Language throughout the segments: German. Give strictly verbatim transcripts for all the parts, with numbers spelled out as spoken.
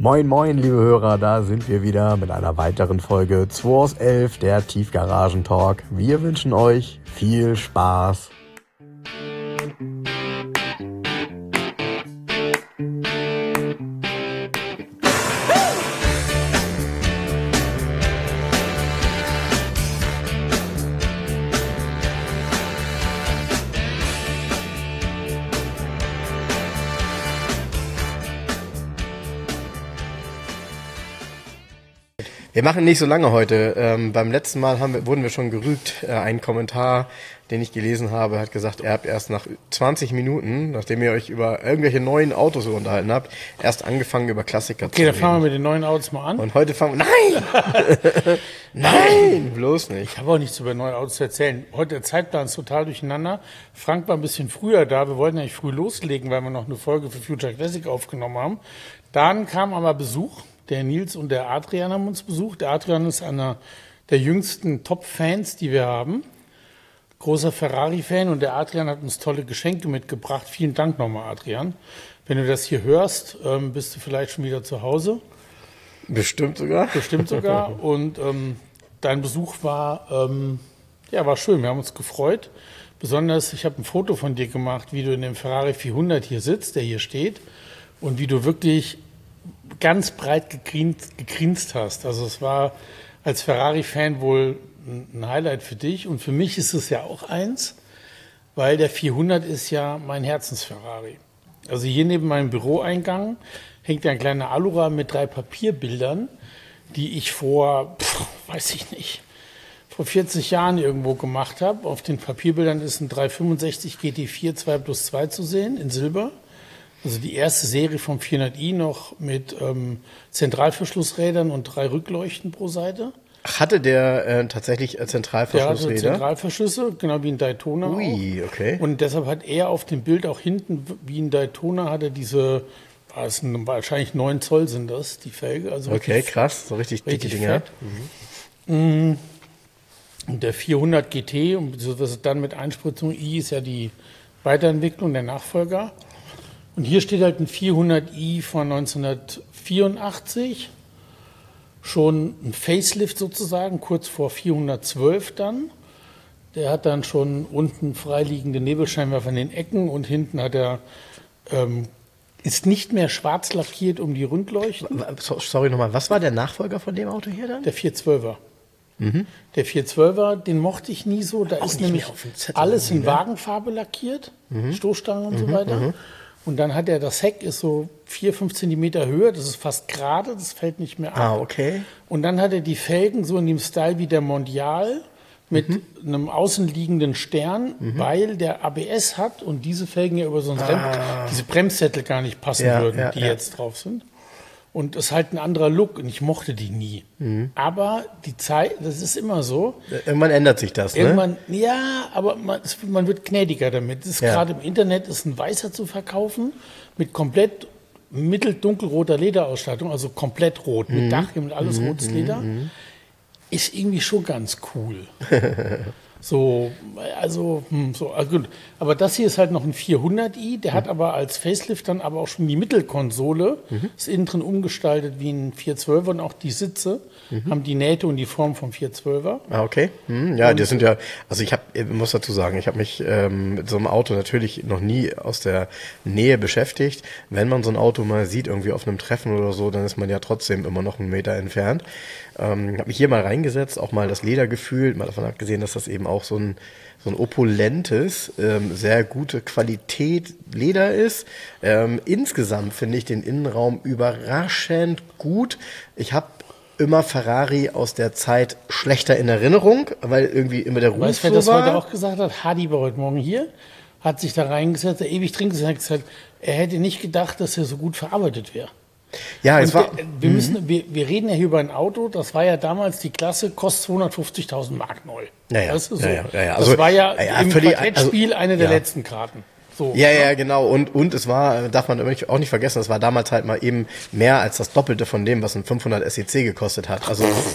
Moin moin liebe Hörer, da sind wir wieder mit einer weiteren Folge zwei aus elf, der Tiefgaragen-Talk. Wir wünschen euch viel Spaß. Wir machen nicht so lange heute. Ähm, beim letzten Mal haben wir, wurden wir schon gerügt. Äh, ein Kommentar, den ich gelesen habe, hat gesagt, er habt erst nach zwanzig Minuten, nachdem ihr euch über irgendwelche neuen Autos so unterhalten habt, erst angefangen über Klassiker okay, zu reden. Okay, dann fangen wir mit den neuen Autos mal an. Und heute fangen wir... Nein! Nein! Bloß nicht. Ich habe auch nichts über neue Autos zu erzählen. Heute der Zeitplan ist total durcheinander. Frank war ein bisschen früher da. Wir wollten eigentlich früh loslegen, weil wir noch eine Folge für Future Classic aufgenommen haben. Dann kam aber Besuch. Der Nils und der Adrian haben uns besucht. Der Adrian ist einer der jüngsten Top-Fans, die wir haben. Großer Ferrari-Fan, und der Adrian hat uns tolle Geschenke mitgebracht. Vielen Dank nochmal, Adrian. Wenn du das hier hörst, ähm, bist du vielleicht schon wieder zu Hause. Bestimmt sogar. Bestimmt sogar. Und ähm, dein Besuch war, ähm, ja, war schön. Wir haben uns gefreut. Besonders, ich habe ein Foto von dir gemacht, wie du in dem Ferrari vierhundert hier sitzt, der hier steht, und wie du wirklich ganz breit gegrinst, gegrinst hast. Also es war als Ferrari-Fan wohl ein Highlight für dich, und für mich ist es ja auch eins, weil der vierhundert ist ja mein Herzens-Ferrari. Also hier neben meinem Büroeingang hängt ja ein kleiner Alurahmen mit drei Papierbildern, die ich vor, pff, weiß ich nicht, vor vierzig Jahren irgendwo gemacht habe. Auf den Papierbildern ist ein dreihundertfünfundsechzig G T vier zwei plus zwei zu sehen, in Silber. Also die erste Serie vom vierhundert i noch mit ähm, Zentralverschlussrädern und drei Rückleuchten pro Seite. Hatte der äh, tatsächlich äh, Zentralverschlussräder? Der hatte Zentralverschlüsse, genau wie ein Daytona. Ui, auch. Okay. Und deshalb hat er auf dem Bild auch hinten, wie ein Daytona, hat er diese, das sind wahrscheinlich neun Zoll sind das, die Felge. Also okay, richtig, krass, so richtig dicke richtig Dinger. Mhm. Und der vierhundert G T, und das dann mit Einspritzung i, ist ja die Weiterentwicklung, der Nachfolger. Und hier steht halt ein vierhundert i von neunzehnhundertvierundachtzig, schon ein Facelift sozusagen, kurz vor vierhundertzwölf dann. Der hat dann schon unten freiliegende Nebelscheinwerfer in den Ecken, und hinten hat er, ähm, ist nicht mehr schwarz lackiert um die Rundleuchten. Sorry nochmal, was war der Nachfolger von dem Auto hier dann? Der vierhundertzwölfer. Mhm. Der vierhundertzwölfer, den mochte ich nie so. Da Auch ist nicht nämlich alles in Wagenfarbe lackiert, mhm. Stoßstangen und mhm. so weiter. Mhm. Und dann hat er, das Heck ist so vier, fünf Zentimeter höher, das ist fast gerade, das fällt nicht mehr ab. Ah, okay. Und dann hat er die Felgen so in dem Style wie der Mondial mit mhm. einem außenliegenden Stern, mhm. weil der A B S hat und diese Felgen ja über so einen ah. Rem- diese Bremssättel gar nicht passen ja, würden, ja, die ja. jetzt drauf sind. Und es ist halt ein anderer Look, und ich mochte die nie. Mhm. Aber die Zeit, das ist immer so. Irgendwann ändert sich das, ne? Irgendwann, ja, aber man, man wird gnädiger damit. Das ist ja. Gerade im Internet ist ein weißer zu verkaufen mit komplett mitteldunkelroter Lederausstattung, also komplett rot, mhm. mit Dachhimmel, alles mhm. rotes Leder. Mhm. Ist irgendwie schon ganz cool. So, also, hm, so, also gut. Aber das hier ist halt noch ein vierhundert i, der mhm. hat aber als Facelift dann aber auch schon die Mittelkonsole, mhm. ist innen drin umgestaltet wie ein vierhundertzwölfer, und auch die Sitze mhm. haben die Nähte und die Form vom vierhundertzwölfer. Ah, okay. Hm, ja, und das sind ja, also ich habe, ich muss dazu sagen, ich habe mich ähm, mit so einem Auto natürlich noch nie aus der Nähe beschäftigt. Wenn man so ein Auto mal sieht, irgendwie auf einem Treffen oder so, dann ist man ja trotzdem immer noch einen Meter entfernt. Ähm, habe mich hier mal reingesetzt, auch mal das Leder gefühlt, mal davon abgesehen, dass das eben auch so ein so ein opulentes, ähm, sehr gute Qualität Leder ist. Ähm, insgesamt finde ich den Innenraum überraschend gut. Ich habe immer Ferrari aus der Zeit schlechter in Erinnerung, weil irgendwie immer der Ruf weißt, so wer das war. heute auch gesagt hat? Hadi war heute Morgen hier, hat sich da reingesetzt, der ewig trinkt, und hat gesagt, er hätte nicht gedacht, dass er so gut verarbeitet wäre. Ja, es war. Der, wir, müssen, wir, wir reden ja hier über ein Auto, das war ja damals die Klasse, kostet zweihundertfünfzigtausend Mark neu. Naja, weißt du, so. ja, ja, ja, also, das war ja, ja im Quartettspiel also, eine der ja. letzten Karten. So, ja, ne? ja, genau. Und, und es war, darf man auch nicht vergessen, es war damals halt mal eben mehr als das Doppelte von dem, was ein fünfhundert S E C gekostet hat. Also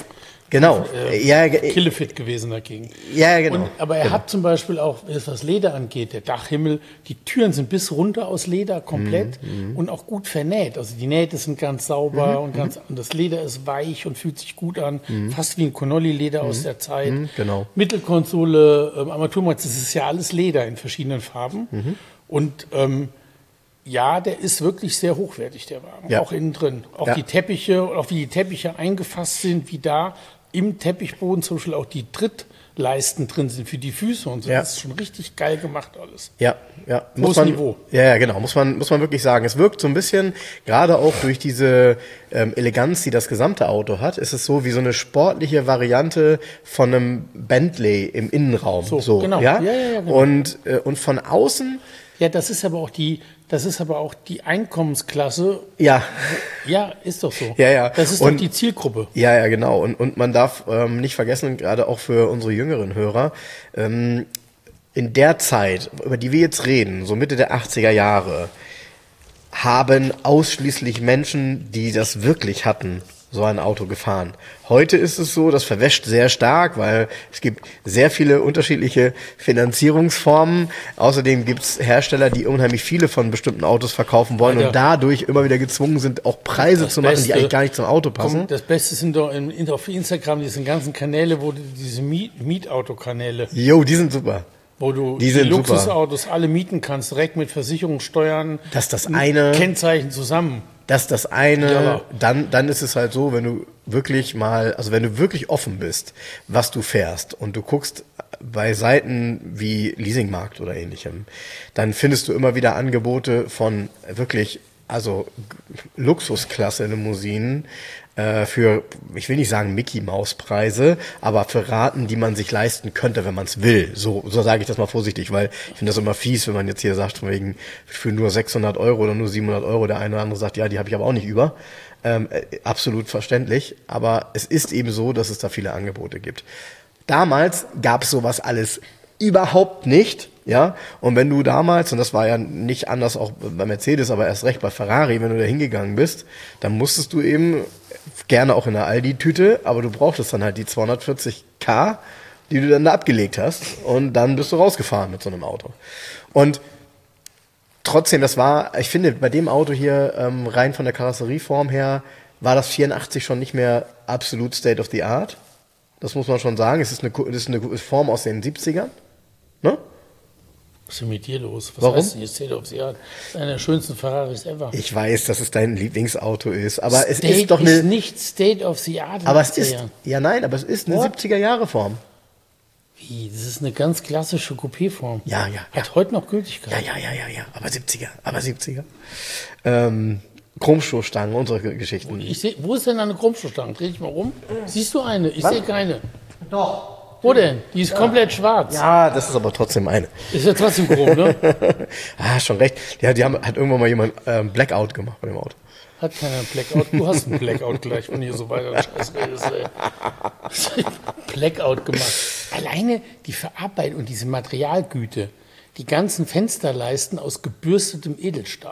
Genau. Äh, ja, ge- Killefit gewesen dagegen. ja, genau. Und, aber er genau. hat zum Beispiel auch, was Leder angeht, der Dachhimmel, die Türen sind bis runter aus Leder komplett Mhm, und auch gut vernäht. Also die Nähte sind ganz sauber und ganz, und das Leder ist weich und fühlt sich gut an, fast wie ein Connolly-Leder aus der Zeit. Mhm, genau. Mittelkonsole, ähm, Armaturenbrett, das ist ja alles Leder in verschiedenen Farben. Mhm. Und ähm, ja, der ist wirklich sehr hochwertig, der Wagen, Ja. auch innen drin. Auch Ja. die Teppiche, auch wie die Teppiche eingefasst sind, wie da im Teppichboden zum Beispiel auch die Trittleisten drin sind für die Füße und so. Ja. Das ist schon richtig geil gemacht alles. Ja, ja. Hohes Muss man, Niveau. Ja, ja, genau. Muss man, muss man wirklich sagen. Es wirkt so ein bisschen, gerade auch durch diese ähm, Eleganz, die das gesamte Auto hat, ist es so wie so eine sportliche Variante von einem Bentley im Innenraum. So, genau. Ja? Ja, ja, ja, genau. Und, äh, und von außen, Ja, das ist aber auch die, das ist aber auch die Einkommensklasse. ja, Ja, ist doch so. Ja, ja. Das ist Und- doch die Zielgruppe. ja, ja, genau. Und, und man darf ähm, nicht vergessen, gerade auch für unsere jüngeren Hörer, ähm, in der Zeit, über die wir jetzt reden, so Mitte der achtziger Jahre, haben ausschließlich Menschen, die das wirklich hatten, so ein Auto gefahren. Heute ist es so, das verwäscht sehr stark, weil es gibt sehr viele unterschiedliche Finanzierungsformen. Außerdem gibt es Hersteller, die unheimlich viele von bestimmten Autos verkaufen wollen Alter. und dadurch immer wieder gezwungen sind, auch Preise Das zu machen, Beste- die eigentlich gar nicht zum Auto passen. Komm, das Beste sind doch in, in, auf Instagram diese ganzen Kanäle, wo du diese Miet, Mietautokanäle, Jo, die sind super. wo du Die die, sind super. Luxusautos alle mieten kannst, direkt mit Versicherungssteuern, Dass das eine, Kennzeichen zusammen. dass das eine, Ja. dann, dann ist es halt so, wenn du wirklich mal, also wenn du wirklich offen bist, was du fährst und du guckst bei Seiten wie Leasingmarkt oder ähnlichem, dann findest du immer wieder Angebote von wirklich, also Luxusklasse Limousinen äh, für, ich will nicht sagen Mickey-Maus-Preise, aber für Raten, die man sich leisten könnte, wenn man es will. So, so sage ich das mal vorsichtig, weil ich finde das immer fies, wenn man jetzt hier sagt, von wegen für nur sechshundert Euro oder nur siebenhundert Euro, der eine oder andere sagt, ja, die habe ich aber auch nicht über. Ähm, äh, absolut verständlich, aber es ist eben so, dass es da viele Angebote gibt. Damals gab es sowas alles überhaupt nicht, ja. Und wenn du damals, und das war ja nicht anders auch bei Mercedes, aber erst recht bei Ferrari, wenn du da hingegangen bist, dann musstest du eben gerne auch in der Aldi-Tüte, aber du brauchtest dann halt die zweihundertvierzig K, die du dann da abgelegt hast, und dann bist du rausgefahren mit so einem Auto. Und trotzdem, das war, ich finde, bei dem Auto hier, ähm, rein von der Karosserieform her, war das vierundachtzig schon nicht mehr absolut State of the Art. Das muss man schon sagen. Es ist eine, es ist eine Form aus den siebzigern. Ne? Was ist denn mit dir los? Was Warum? heißt denn hier State of the Art? Das ist einer der schönsten Ferraris ever. Ich weiß, dass es dein Lieblingsauto ist, aber es State ist doch ist eine. nicht State of the Art. in Aber es achtziger ist. Jahren. Ja, nein, aber es ist eine What? siebziger-Jahre-Form. Wie? Das ist eine ganz klassische Coupé-Form. Ja, ja, Hat ja. heute noch Gültigkeit. Ja, ja, ja, ja, ja. Aber siebziger, aber siebziger. Ähm, Chromstoßstangen und solche Geschichten. Ich seh, wo ist denn eine Chromstoßstange? Dreh dich mal rum. Siehst du eine? Ich Was? sehe keine. Doch. Wo denn? Die ist komplett schwarz. Ja, das ist aber trotzdem eine. Ist ja trotzdem chrom, ne? Ah, schon recht. Ja, die haben, hat irgendwann mal jemand ähm, Blackout gemacht bei dem Auto. Hat keiner einen Blackout. Du hast einen Blackout gleich, wenn du hier so weiter Scheiß redest, ey. Blackout gemacht. Alleine die Verarbeitung und diese Materialgüte, die ganzen Fensterleisten aus gebürstetem Edelstahl.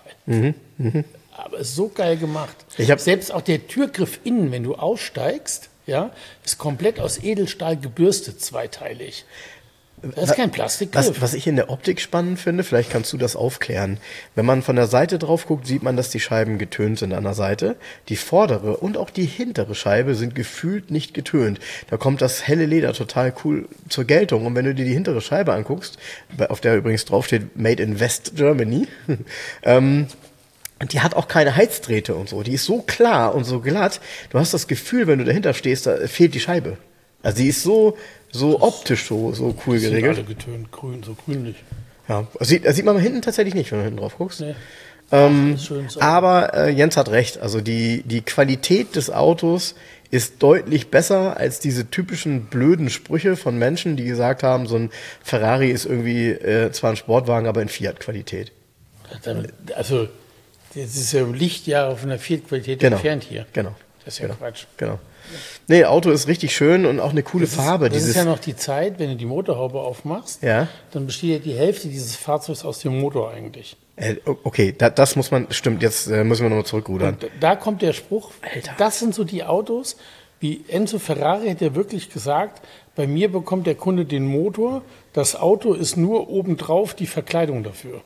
Aber so geil gemacht. Ich hab- Selbst auch der Türgriff innen, wenn du aussteigst, ja, ist komplett aus Edelstahl gebürstet, zweiteilig. Das ist kein Plastikgriff. Was, was ich in der Optik spannend finde, vielleicht kannst du das aufklären. Wenn man von der Seite drauf guckt, sieht man, dass die Scheiben getönt sind an der Seite. Die vordere und auch die hintere Scheibe sind gefühlt nicht getönt. Da kommt das helle Leder total cool zur Geltung. Und wenn du dir die hintere Scheibe anguckst, bei- auf der übrigens draufsteht Made in West Germany, ähm, die hat auch keine Heizdrähte und so. Die ist so klar und so glatt. Du hast das Gefühl, wenn du dahinter stehst, da fehlt die Scheibe. Also die ist so, so optisch so, so cool Die sind geregelt. alle getönt, grün, so grünlich. Ja, das sieht, das sieht man hinten tatsächlich nicht, wenn du hinten drauf guckst. Nee. Ähm, Ist schön so. aber äh, Jens hat recht. Also die, die Qualität des Autos ist deutlich besser als diese typischen blöden Sprüche von Menschen, die gesagt haben, so ein Ferrari ist irgendwie äh, zwar ein Sportwagen, aber in Fiat-Qualität. Also, das ist ja Lichtjahre von der Viertqualität Genau. entfernt hier. Genau. Das ist ja genau. Quatsch. Genau. Nee, Auto ist richtig schön und auch eine coole Das Farbe. Ist, das dieses, ist ja noch die Zeit, wenn du die Motorhaube aufmachst, Ja. dann besteht ja die Hälfte dieses Fahrzeugs aus dem Motor eigentlich. äh, okay, da, das muss man, stimmt, jetzt äh, müssen wir nochmal zurückrudern. Und da kommt der Spruch, Alter. das sind so die Autos, wie Enzo Ferrari hat ja wirklich gesagt, bei mir bekommt der Kunde den Motor, das Auto ist nur obendrauf die Verkleidung dafür.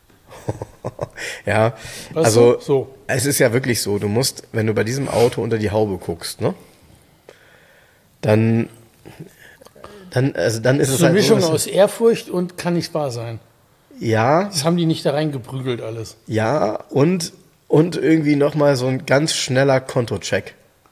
Ja, Weißt also du? So. es ist ja wirklich so, du musst, wenn du bei diesem Auto unter die Haube guckst, ne, dann, dann, also dann ist Das es ist eine halt Mischung so, dass- aus Ehrfurcht und kann nicht wahr sein. ja, Das haben die nicht da reingeprügelt alles. ja und, und irgendwie nochmal so ein ganz schneller Kontocheck.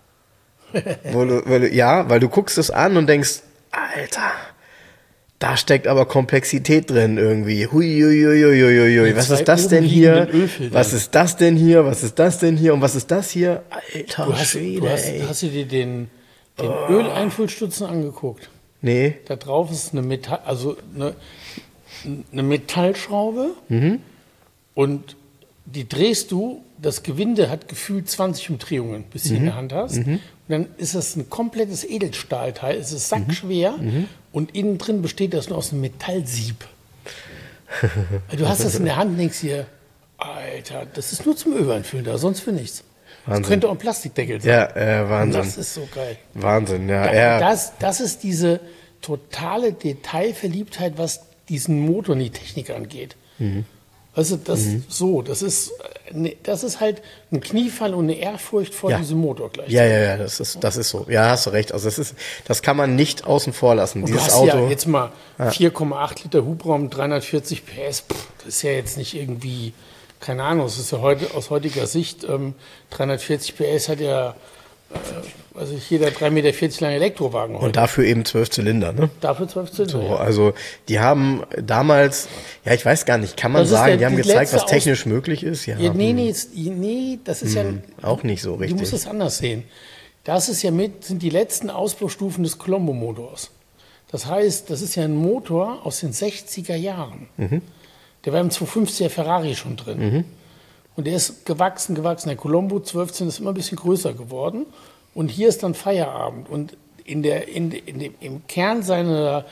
Wo du, weil du, ja, weil du guckst es an und denkst, Alter, da steckt aber Komplexität drin irgendwie. Huiuiuiuiui, Die was zwei ist das oben denn hier? liegenden Ölfiltern. Was ist das denn hier? Was ist das denn hier? Und was ist das hier? Alter Du hast, Schwede, du hast, ey. hast du dir den, den Öleinfüllstutzen angeguckt? Nee. Da drauf ist eine Metall, also eine, eine Metallschraube und die drehst du, das Gewinde hat gefühlt zwanzig Umdrehungen, bis du sie in der Hand hast. Und dann ist das ein komplettes Edelstahlteil, es ist sackschwer und innen drin besteht das nur aus einem Metallsieb. Du hast das in der Hand und denkst dir, Alter, das ist nur zum Öleinfüllen da, sonst für nichts. Wahnsinn. Das könnte auch ein Plastikdeckel sein. Ja, äh, Wahnsinn. Das ist so geil. Wahnsinn, ja. Da- ja. Das, das ist diese totale Detailverliebtheit, was diesen Motor und die Technik angeht. Weißt du, das so, das ist, äh, ne, das ist halt ein Kniefall und eine Ehrfurcht vor Ja. diesem Motor gleich. Ja, ja, ja, das ist, das ist so. Ja, hast du recht. Also das ist, das kann man nicht außen vor lassen. Und du Dieses hast Auto. ja jetzt mal vier Komma acht Liter Hubraum, dreihundertvierzig P S. Pff, das ist ja jetzt nicht irgendwie, keine Ahnung, es ist ja heute aus heutiger Sicht, ähm, dreihundertvierzig P S hat ja, äh, weiß ich, jeder drei Meter vierzig lange Elektrowagen heute. und dafür eben zwölf Zylinder, ne? Dafür zwölf Zylinder. So, ja. also die haben damals, ja, ich weiß gar nicht, kann man Das ist sagen, der- die haben die gezeigt, was letzte technisch möglich ist? Ja, Ja, nee, hm, nee, ist- nee, das ist ja auch nicht so Du richtig. musst es anders sehen. Das ist ja mit, sind die letzten Ausbaustufen des Colombo-Motors. Das heißt, das ist ja ein Motor aus den sechziger Jahren. Der war im zweihundertfünfziger Ferrari schon drin. Und der ist gewachsen, gewachsen. Der Colombo zwölfzehn ist immer ein bisschen größer geworden. Und hier ist dann Feierabend. Und in der, in, in dem, im Kern seiner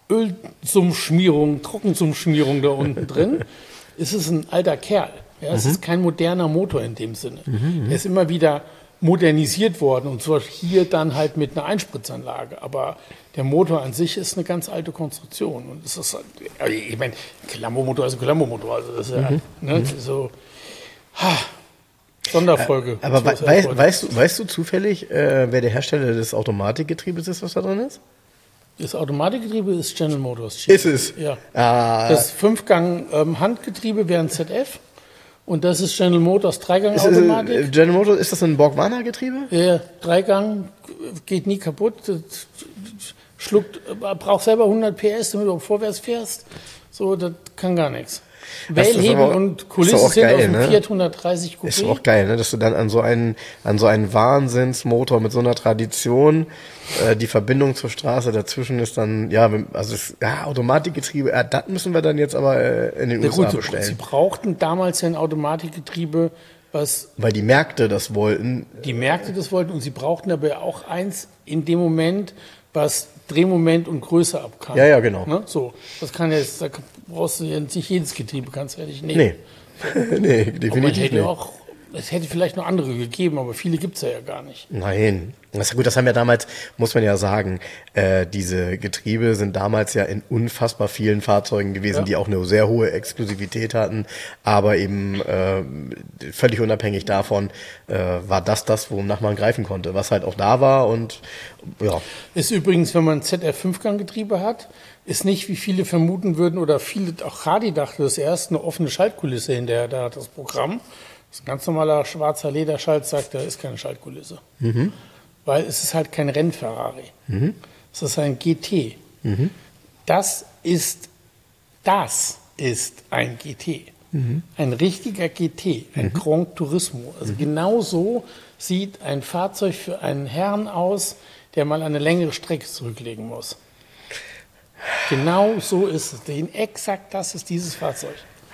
Ölsummschmierung, Trockensummschmierung da unten drin, ist es ein alter Kerl. Ja, es ist kein moderner Motor in dem Sinne. Der ist immer wieder modernisiert worden und zwar hier dann halt mit einer Einspritzanlage. Aber der Motor an sich ist eine ganz alte Konstruktion. Und es ist, halt- also ich meine, Colombo-Motor ist ein Colombo-Motor. Also das ist ja ne, so ha, Sonderfolge. Aber wei So ist wei er. weißt, du, weißt du zufällig, äh, wer der Hersteller des Automatikgetriebes ist, was da drin ist? Das Automatikgetriebe ist General Motors. Ist es? Ja. Ah, Das Fünfgang-Handgetriebe wäre ein Z F und das ist General Motors ist, Dreigang-Automatik. äh, General Motors, ist das ein Borg-Warner-Getriebe? Ja, Dreigang geht nie kaputt, das schluckt, braucht selber hundert P S, damit du auch vorwärts fährst. So, das kann gar nichts. Das ist Wellhebel aber- und ist doch Kulisse auch sind geil, aus dem ne? Fiat hundertdreißig Coupé. Ist auch geil, ne? Dass du dann an so einen, an so einen Wahnsinnsmotor mit so einer Tradition, äh, die Verbindung zur Straße dazwischen ist dann, ja, wenn- also es, ja, Automatikgetriebe, ja, das müssen wir dann jetzt aber äh, in den Ja, U S A gut, sie bestellen. brauchten damals ja ein Automatikgetriebe, was Weil die Märkte das wollten. die Märkte das wollten und sie brauchten aber auch eins in dem Moment, was Drehmoment und Größe abkann. Ja, ja, genau. Ne? So, das kann jetzt, da brauchst du ja nicht jedes Getriebe, kannst du ja nicht nehmen. Nee. nee, Und man definitiv hätte nicht. auch, es hätte vielleicht noch andere gegeben, aber viele gibt es ja, ja gar nicht. Nein. Das ist gut, das haben ja damals, muss man ja sagen, äh, diese Getriebe sind damals ja in unfassbar vielen Fahrzeugen gewesen, Ja. die auch eine sehr hohe Exklusivität hatten, aber eben äh, völlig unabhängig davon äh, war das das, wonach man greifen konnte, was halt auch da war und ja. Ist übrigens, wenn man ein Z F fünf-Gang-Getriebe hat, ist nicht, wie viele vermuten würden, oder viele, auch Hardy dachte das erst, eine offene Schaltkulisse hinterher. Da hat das Programm, das ist ein ganz normaler schwarzer Lederschalt, sagt, da ist keine Schaltkulisse. Weil es ist halt kein Renn-Ferrari. Es ist ein G T. Das ist, das ist ein G T. Ein richtiger G T, ein Grand Turismo. Also genau so sieht ein Fahrzeug für einen Herrn aus, der mal eine längere Strecke zurücklegen muss. Genau so ist es. Den, exakt das ist dieses Fahrzeug.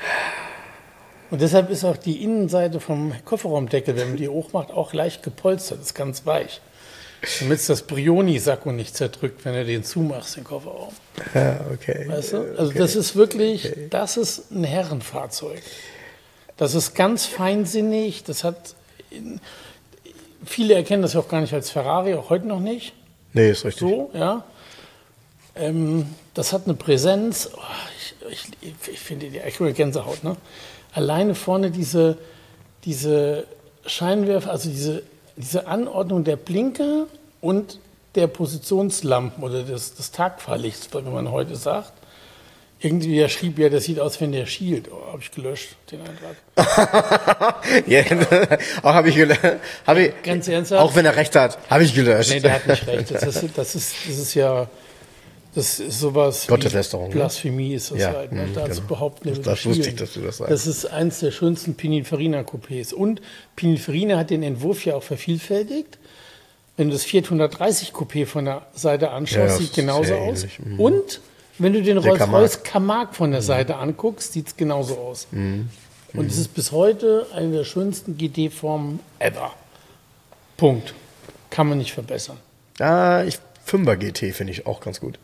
Und deshalb ist auch die Innenseite vom Kofferraumdeckel, wenn man die hochmacht, auch leicht gepolstert. Das ist ganz weich. Damit es das Brioni-Sakko nicht zerdrückt, wenn du den zumachst, den Kofferraum. Ja, okay. Weißt du? Also das ist wirklich, das ist ein Herrenfahrzeug. Das ist ganz feinsinnig, das hat, viele erkennen das ja auch gar nicht als Ferrari, auch heute noch nicht. Nee, ist richtig. So, ja. Ähm, das hat eine Präsenz. Oh, ich ich, ich finde, die ich Gänsehaut, ne? Alleine vorne diese, diese Scheinwerfer, also diese, diese Anordnung der Blinker und der Positionslampen oder des, des Tagfahrlichts, wie man heute sagt. Irgendwie, der schrieb ja, das sieht aus, wenn der schielt. Oh, habe ich gelöscht, den Eintrag. Ja, auch habe ich gelöscht. Hab ich, Ganz ernsthaft? Auch wenn er recht hat, habe ich gelöscht. Nee, der hat nicht recht. Das ist, das ist, das ist ja, das ist sowas Gotteslästerung. Blasphemie ist das ja, halt. Ne? mh, Da genau. ist überhaupt nicht. Das, das wusste ich, dass du das sagst. Das ist eins der schönsten Pininfarina-Coupés. Und Pininfarina hat den Entwurf ja auch vervielfältigt. Wenn du das vierhundertdreißig Coupé von der Seite anschaust, Ja, sieht genauso aus. ähnlich. Mhm. Und wenn du den Der Rolls-Royce Camargue von der Seite anguckst, sieht es genauso aus. Mhm. Und es ist bis heute eine der schönsten G T-Formen ever. Punkt. Kann man nicht verbessern. Ah, ich, fünfer G T finde ich auch ganz gut.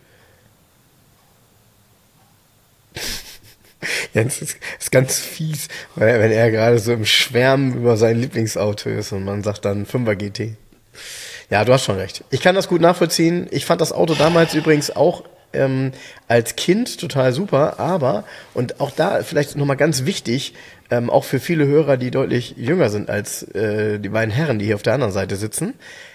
Jens ist, ist ganz fies, weil, wenn er gerade so im Schwärmen über sein Lieblingsauto ist und man sagt dann fünfer G T. Ja, du hast schon recht. Ich kann das gut nachvollziehen. Ich fand das Auto damals übrigens auch ähm, als Kind total super, aber, und auch da vielleicht nochmal ganz wichtig, ähm, auch für viele Hörer, die deutlich jünger sind als äh, die beiden Herren, die hier auf der anderen Seite sitzen.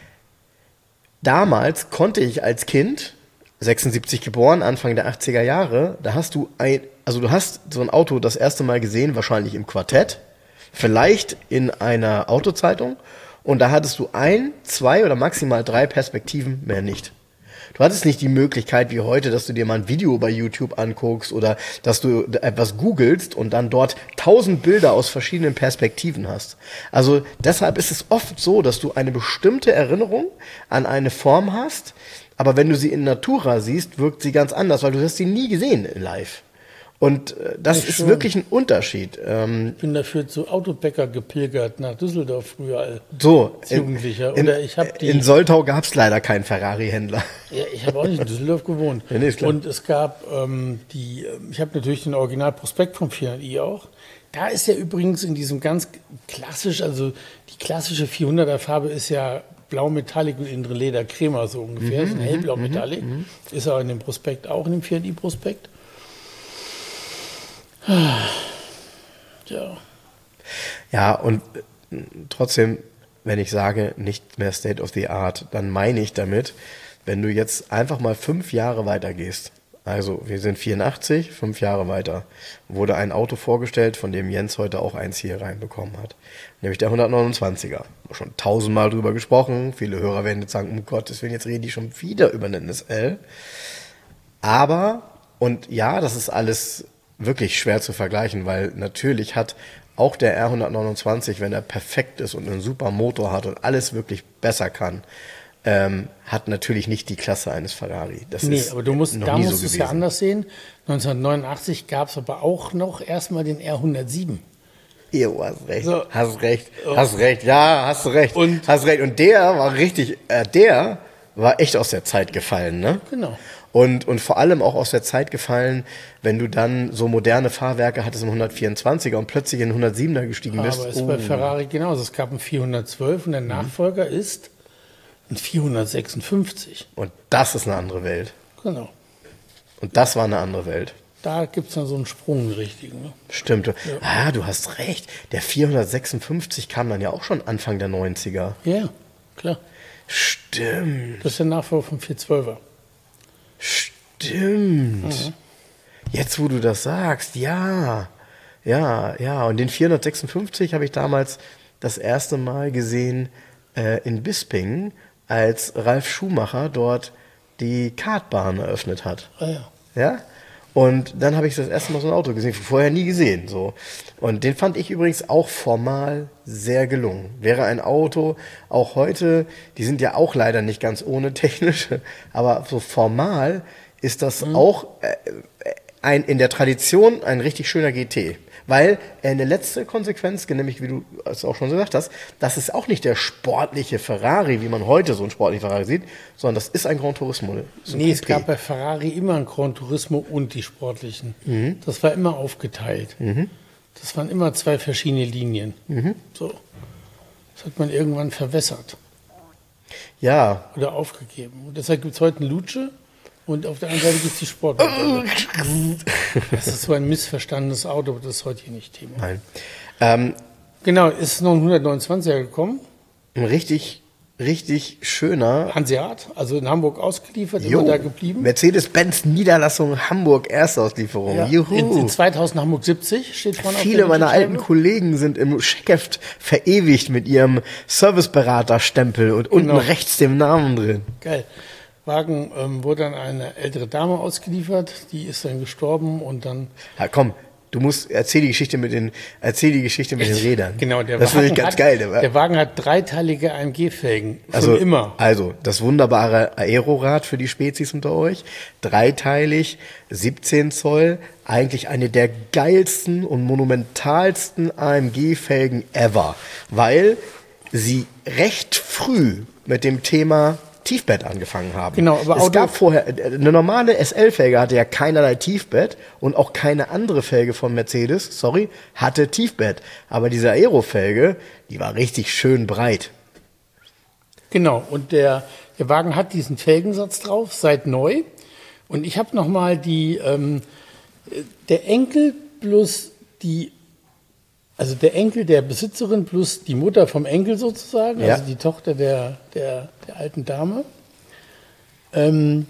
Damals konnte ich als Kind, sechsundsiebzig geboren, Anfang der achtziger Jahre, da hast du ein, also du hast so ein Auto das erste Mal gesehen, wahrscheinlich im Quartett, vielleicht in einer Autozeitung, und da hattest du ein, zwei oder maximal drei Perspektiven, mehr nicht. Du hattest nicht die Möglichkeit wie heute, dass du dir mal ein Video bei YouTube anguckst oder dass du etwas googelst und dann dort tausend Bilder aus verschiedenen Perspektiven hast. Also deshalb ist es oft so, dass du eine bestimmte Erinnerung an eine Form hast, aber wenn du sie in Natura siehst, wirkt sie ganz anders, weil du hast sie nie gesehen in live. Und äh, das Ich ist schon. wirklich ein Unterschied. Ähm, Ich bin dafür zu Autobäcker gepilgert nach Düsseldorf früher als so, Jugendlicher. in, Oder ich habe die. in Soltau gab es leider keinen Ferrari-Händler. Ja, ich habe auch nicht in Düsseldorf gewohnt. Ja, nee, ist klar. Und es gab ähm, die, ähm, ich habe natürlich den Originalprospekt vom vierhundert i auch. Da ist ja übrigens in diesem ganz klassisch, also die klassische vierhunderter Farbe ist ja blau Metallic und innere Leder Crema so ungefähr. Mhm, ist ein hellblau Metallic. Mhm. Ist auch in dem Prospekt auch, in dem vierhundert i-Prospekt. Ja. Ja, und äh, trotzdem, wenn ich sage, nicht mehr State of the Art, dann meine ich damit, wenn du jetzt einfach mal fünf Jahre weiter gehst, also wir sind vierundachtzig, fünf Jahre weiter, wurde ein Auto vorgestellt, von dem Jens heute auch eins hier reinbekommen hat, nämlich der hundertneunundzwanziger. Schon tausendmal drüber gesprochen, viele Hörer werden jetzt sagen, um Gottes Willen, jetzt rede ich schon wieder über einen S L. Aber, und ja, das ist alles wirklich schwer zu vergleichen, weil natürlich hat auch der R hundertneunundzwanzig, wenn er perfekt ist und einen super Motor hat und alles wirklich besser kann, ähm, hat natürlich nicht die Klasse eines Ferrari. Das Nee, ist aber du musst, noch da nie musst so du es ja gewesen. anders sehen. neunzehnhundertneunundachtzig gab es aber auch noch erstmal den R hundertsieben. Jo, hast recht, So. hast recht, hast recht, ja, hast du recht, Und- hast recht. Und der war richtig, äh, der war echt aus der Zeit gefallen, ne? Genau. Und, und vor allem auch aus der Zeit gefallen, wenn du dann so moderne Fahrwerke hattest im hundertvierundzwanziger und plötzlich in den hundertsiebener gestiegen bist. Aber es ist Oh. bei Ferrari genauso. Es gab einen vierhundertzwölf und der Nachfolger ist ein vierhundertsechsundfünfzig. Und das ist eine andere Welt. Genau. Und das war eine andere Welt. Da gibt es dann so einen Sprung, einen richtigen. Ne? Stimmt. Ah, du hast recht. Der vierhundertsechsundfünfzig kam dann ja auch schon Anfang der neunziger. Ja, klar. Stimmt. Das ist der Nachfolger vom vierhundertzwölfer. Stimmt. Mhm. Jetzt, wo du das sagst, ja. Ja, ja. Und den vierhundertsechsundfünfzig habe ich damals das erste Mal gesehen äh, in Bisping, als Ralf Schumacher dort die Kartbahn eröffnet hat. Ah ja. Ja? Und dann habe ich das erste Mal so ein Auto gesehen, vorher nie gesehen. So. Und den fand ich übrigens auch formal sehr gelungen. Wäre ein Auto, auch heute, die sind ja auch leider nicht ganz ohne technisch, aber so formal ist das Mhm. auch äh, ein, in der Tradition ein richtig schöner G T. Weil äh, eine letzte Konsequenz, nämlich wie du es auch schon gesagt hast, das ist auch nicht der sportliche Ferrari, wie man heute so einen sportlichen Ferrari sieht, sondern das ist ein Gran Turismo. Das ist ein Nee, es Coupé. gab bei Ferrari immer ein Gran Turismo und die sportlichen. Das war immer aufgeteilt. Das waren immer zwei verschiedene Linien. So. Das hat man irgendwann verwässert. Ja. Oder aufgegeben. Und deshalb gibt es heute eine Lutsche und auf der anderen Seite gibt es die Sportwagen. Das ist so ein missverstandenes Auto, aber das ist heute hier nicht Thema. Nein. Ähm, genau, ist noch ein hundertneunundzwanziger gekommen. Ein richtig, richtig schöner. Hanseat, also in Hamburg ausgeliefert, Jo, immer da geblieben. Mercedes-Benz Niederlassung Hamburg Erstauslieferung. Ja, Juhu. in, in zweitausend Hamburg siebzig steht vorne auf der Viele meiner Windschutzscheibe. alten Kollegen sind im Scheckheft verewigt mit ihrem Serviceberaterstempel und unten Genau. rechts dem Namen drin. Geil. Wagen ähm, wurde an eine ältere Dame ausgeliefert, die ist dann gestorben und dann... Ja, komm, du musst, erzähl die Geschichte mit den, erzähl die Geschichte mit den Rädern. Genau, der das Wagen finde ich ganz hat, geil. Der, der Wagen hat dreiteilige A M G-Felgen, schon also immer. Also, das wunderbare Aerorad für die Spezies unter euch. Dreiteilig, siebzehn Zoll. Eigentlich eine der geilsten und monumentalsten A M G-Felgen ever. Weil sie recht früh mit dem Thema Tiefbett angefangen haben. Genau, aber es Auto- gab vorher, eine normale S L-Felge hatte ja keinerlei Tiefbett und auch keine andere Felge von Mercedes, sorry, hatte Tiefbett. Aber diese Aero-Felge, die war richtig schön breit. Genau, und der, der Wagen hat diesen Felgensatz drauf, seit neu. Und ich habe nochmal die, ähm, der Enkel plus die, also der Enkel der Besitzerin plus die Mutter vom Enkel sozusagen, Ja. also die Tochter der, der, der alten Dame. Ähm,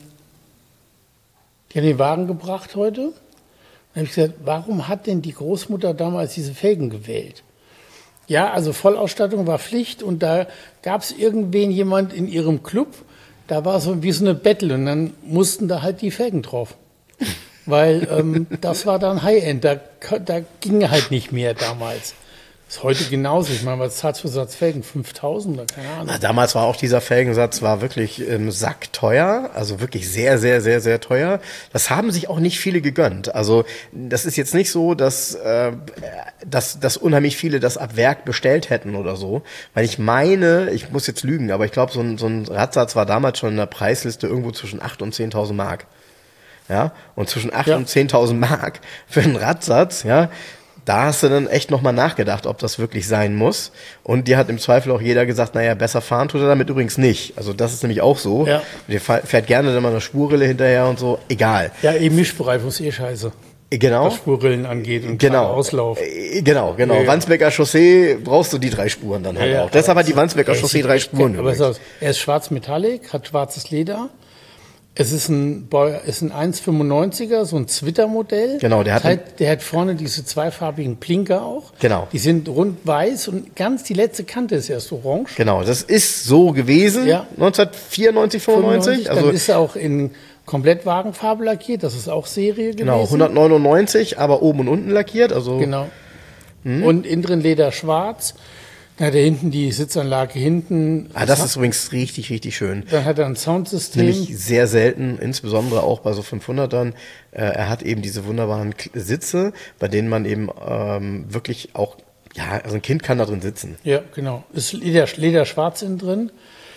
die haben den Wagen gebracht heute. Dann habe ich gesagt, warum hat denn die Großmutter damals diese Felgen gewählt? Ja, also Vollausstattung war Pflicht und da gab es irgendwen, jemand in ihrem Club, da war so wie so eine Battle und dann mussten da halt die Felgen drauf. Weil ähm, das war dann High-End, da, da ging halt nicht mehr damals. Ist heute genauso. Ich meine, was zahlst du für Satz Felgen? fünftausend oder keine Ahnung. Na, damals war auch dieser Felgensatz war wirklich ähm, sackteuer, also wirklich sehr, sehr, sehr, sehr teuer. Das haben sich auch nicht viele gegönnt. Also das ist jetzt nicht so, dass, äh, dass, dass unheimlich viele das ab Werk bestellt hätten oder so. Weil ich meine, ich muss jetzt lügen, aber ich glaube, so ein, so ein Radsatz war damals schon in der Preisliste irgendwo zwischen acht und zehntausend Mark. Ja, und zwischen acht Ja. und zehntausend Mark für einen Radsatz, ja, da hast du dann echt nochmal nachgedacht, ob das wirklich sein muss. Und dir hat im Zweifel auch jeder gesagt, naja, besser fahren tut er damit übrigens nicht. Also das ist nämlich auch so. Ja. Der fährt gerne dann mal eine Spurrille hinterher und so. Egal. Ja, eben Mischbereifung ist eh scheiße, Genau. was Spurrillen angeht und Genau. Auslauf. Äh, Genau, genau. Ja, ja. Wandsbeker Chaussee brauchst du die drei Spuren dann halt Ja, ja, auch. Deshalb aber hat die Wandsbeker er Chaussee sieht drei echt Spuren. geil, aber übrigens. es ist- er ist schwarz Metallic, hat schwarzes Leder. Es ist ein, Bau- ist ein eins Komma fünfundneunziger, so ein Zwitter-Modell. Genau, der hat Das heißt, der hat vorne diese zweifarbigen Blinker auch. Genau. Die sind rund weiß und ganz die letzte Kante ist erst orange. Genau, das ist so gewesen. Ja. neunzehnhundertvierundneunzig, fünfundneunzig. Dann Also ist er auch in Komplettwagenfarbe lackiert. Das ist auch Serie gewesen. genau, hundertneunundneunzig, aber oben und unten lackiert. Also Genau. Hm? Und innen drin Leder schwarz. Dann hat er hinten die Sitzanlage hinten. Ah, das ist übrigens richtig, richtig schön. Dann hat er ein Soundsystem. Nämlich sehr selten, insbesondere auch bei so fünfhundertern. Äh, er hat eben diese wunderbaren K- Sitze, bei denen man eben ähm, wirklich auch, ja, also ein Kind kann da drin sitzen. Ja, genau. Ist Leder, Leder schwarz innen drin.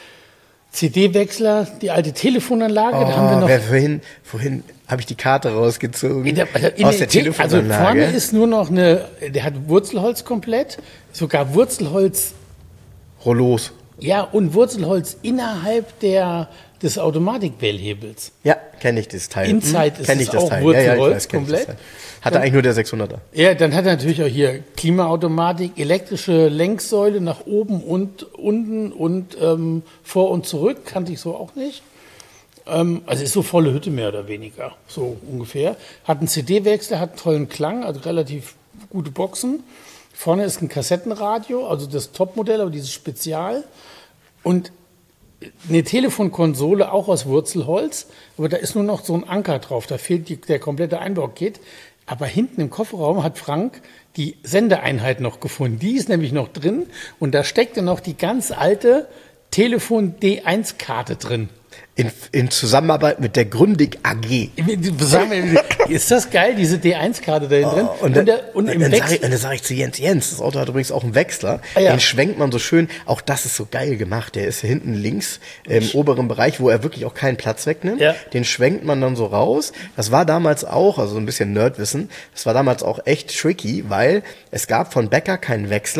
C D-Wechsler, die alte Telefonanlage, da haben wir Oh, noch. wer vorhin, vorhin habe ich die Karte rausgezogen In der, also in aus der Te- Also Telefonanlage. vorne ist nur noch eine, der hat Wurzelholz komplett, sogar Wurzelholz, Rollos. ja, und Wurzelholz innerhalb der, des Automatikwellhebels. Ja, kenne ich das Teil. Inside Hm, ist kenn es ich das auch Teil. Wurzelholz kenn ich das komplett. Teil. Hatte eigentlich nur der sechshunderter. Ja, dann hat er natürlich auch hier Klimaautomatik, elektrische Lenksäule nach oben und unten und ähm, vor und zurück, kannte ich so auch nicht. Ähm, also ist so volle Hütte mehr oder weniger, so ungefähr. Hat einen C D-Wechsler, hat einen tollen Klang, also relativ gute Boxen. Vorne ist ein Kassettenradio, also das Topmodell, aber dieses Spezial. Und eine Telefonkonsole auch aus Wurzelholz, aber da ist nur noch so ein Anker drauf, da fehlt die, der komplette Einbaukit. Aber hinten im Kofferraum hat Frank die Sendeeinheit noch gefunden. Die ist nämlich noch drin und da steckte noch die ganz alte Telefon D eins Karte drin. In, in Zusammenarbeit mit der Grundig A G. Sagen wir, ist das geil, diese D eins Karte da hinten drin? Und, dann, der, und im dann sage Wechsel. ich, dann sag ich zu Jens, Jens, das Auto hat übrigens auch einen Wechsler. Ah, ja. Den schwenkt man so schön. Auch das ist so geil gemacht. Der ist hinten links im oberen Bereich, wo er wirklich auch keinen Platz wegnimmt. Ja. Den schwenkt man dann so raus. Das war damals auch, also so ein bisschen Nerdwissen, das war damals auch echt tricky, weil es gab von Becker keinen Wechsler,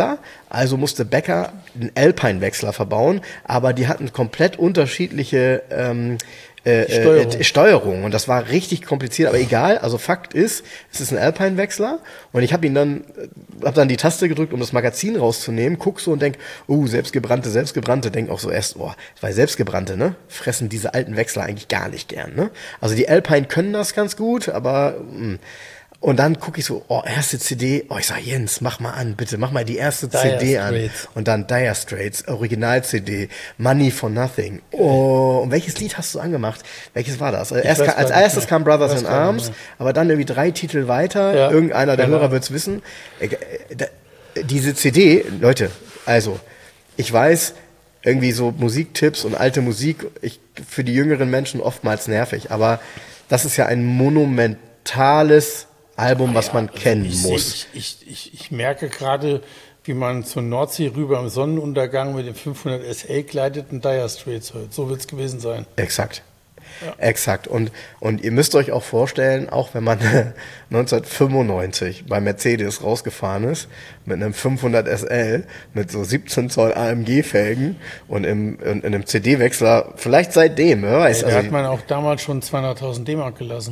Also musste Becker einen Alpine-Wechsler verbauen, aber die hatten komplett unterschiedliche ähm, äh, Steuerung. Äh, Steuerung. Und das war richtig kompliziert, aber egal. Also Fakt ist, es ist ein Alpine-Wechsler und ich habe ihn dann, habe dann die Taste gedrückt, um das Magazin rauszunehmen, guck so und denk, oh, selbstgebrannte, selbstgebrannte, denk auch so erst, oh, weil selbstgebrannte, ne, fressen diese alten Wechsler eigentlich gar nicht gern, ne. Also die Alpine können das ganz gut, aber mh. Und dann gucke ich so, oh, erste C D, oh, ich sag, Jens, mach mal an, bitte, mach mal die erste Dire C D an. Straits. Und dann Dire Straits, Original-C D, Money for Nothing. Oh, und welches Lied hast du angemacht? Welches war das? Erst weiß ka- als gar nicht erstes mehr. kam Brothers Weiß in gar nicht Arms, mehr. aber dann irgendwie drei Titel weiter, Ja, irgendeiner der genau. Hörer wird's wissen. Äh, äh, da- Diese C D, Leute, also, ich weiß, irgendwie so Musiktipps und alte Musik, ich, für die jüngeren Menschen oftmals nervig, aber das ist ja ein monumentales Album, was man kennen ich, muss. Ich, ich, ich, ich merke gerade, wie man zur Nordsee rüber am Sonnenuntergang mit dem fünfhundert S L gleitet und Dire Straits hört. So wird es gewesen sein. Exakt. Ja. Exakt. Und, und ihr müsst euch auch vorstellen, auch wenn man neunzehnhundertfünfundneunzig bei Mercedes rausgefahren ist, mit einem fünfhundert S L, mit so siebzehn Zoll A M G-Felgen und im, in, in einem C D-Wechsler, vielleicht seitdem, wer weiß. Da Also, hat man auch damals schon zweihunderttausend D-Mark gelassen.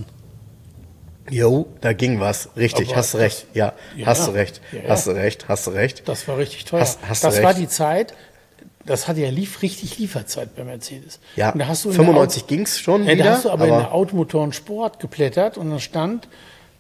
jo, da ging was. Richtig, Aber hast du recht. Ja, ja. hast du recht. Ja, ja. Hast du recht, hast du recht. Das war richtig teuer. Hast- hast du das war recht. die Zeit, das hatte ja lief, richtig Lieferzeit bei Mercedes. Ja, und da hast du in fünfundneunzig der Auto- ging's schon ja, wieder. Da hast du aber, aber in der Automotoren Sport geblättert und dann stand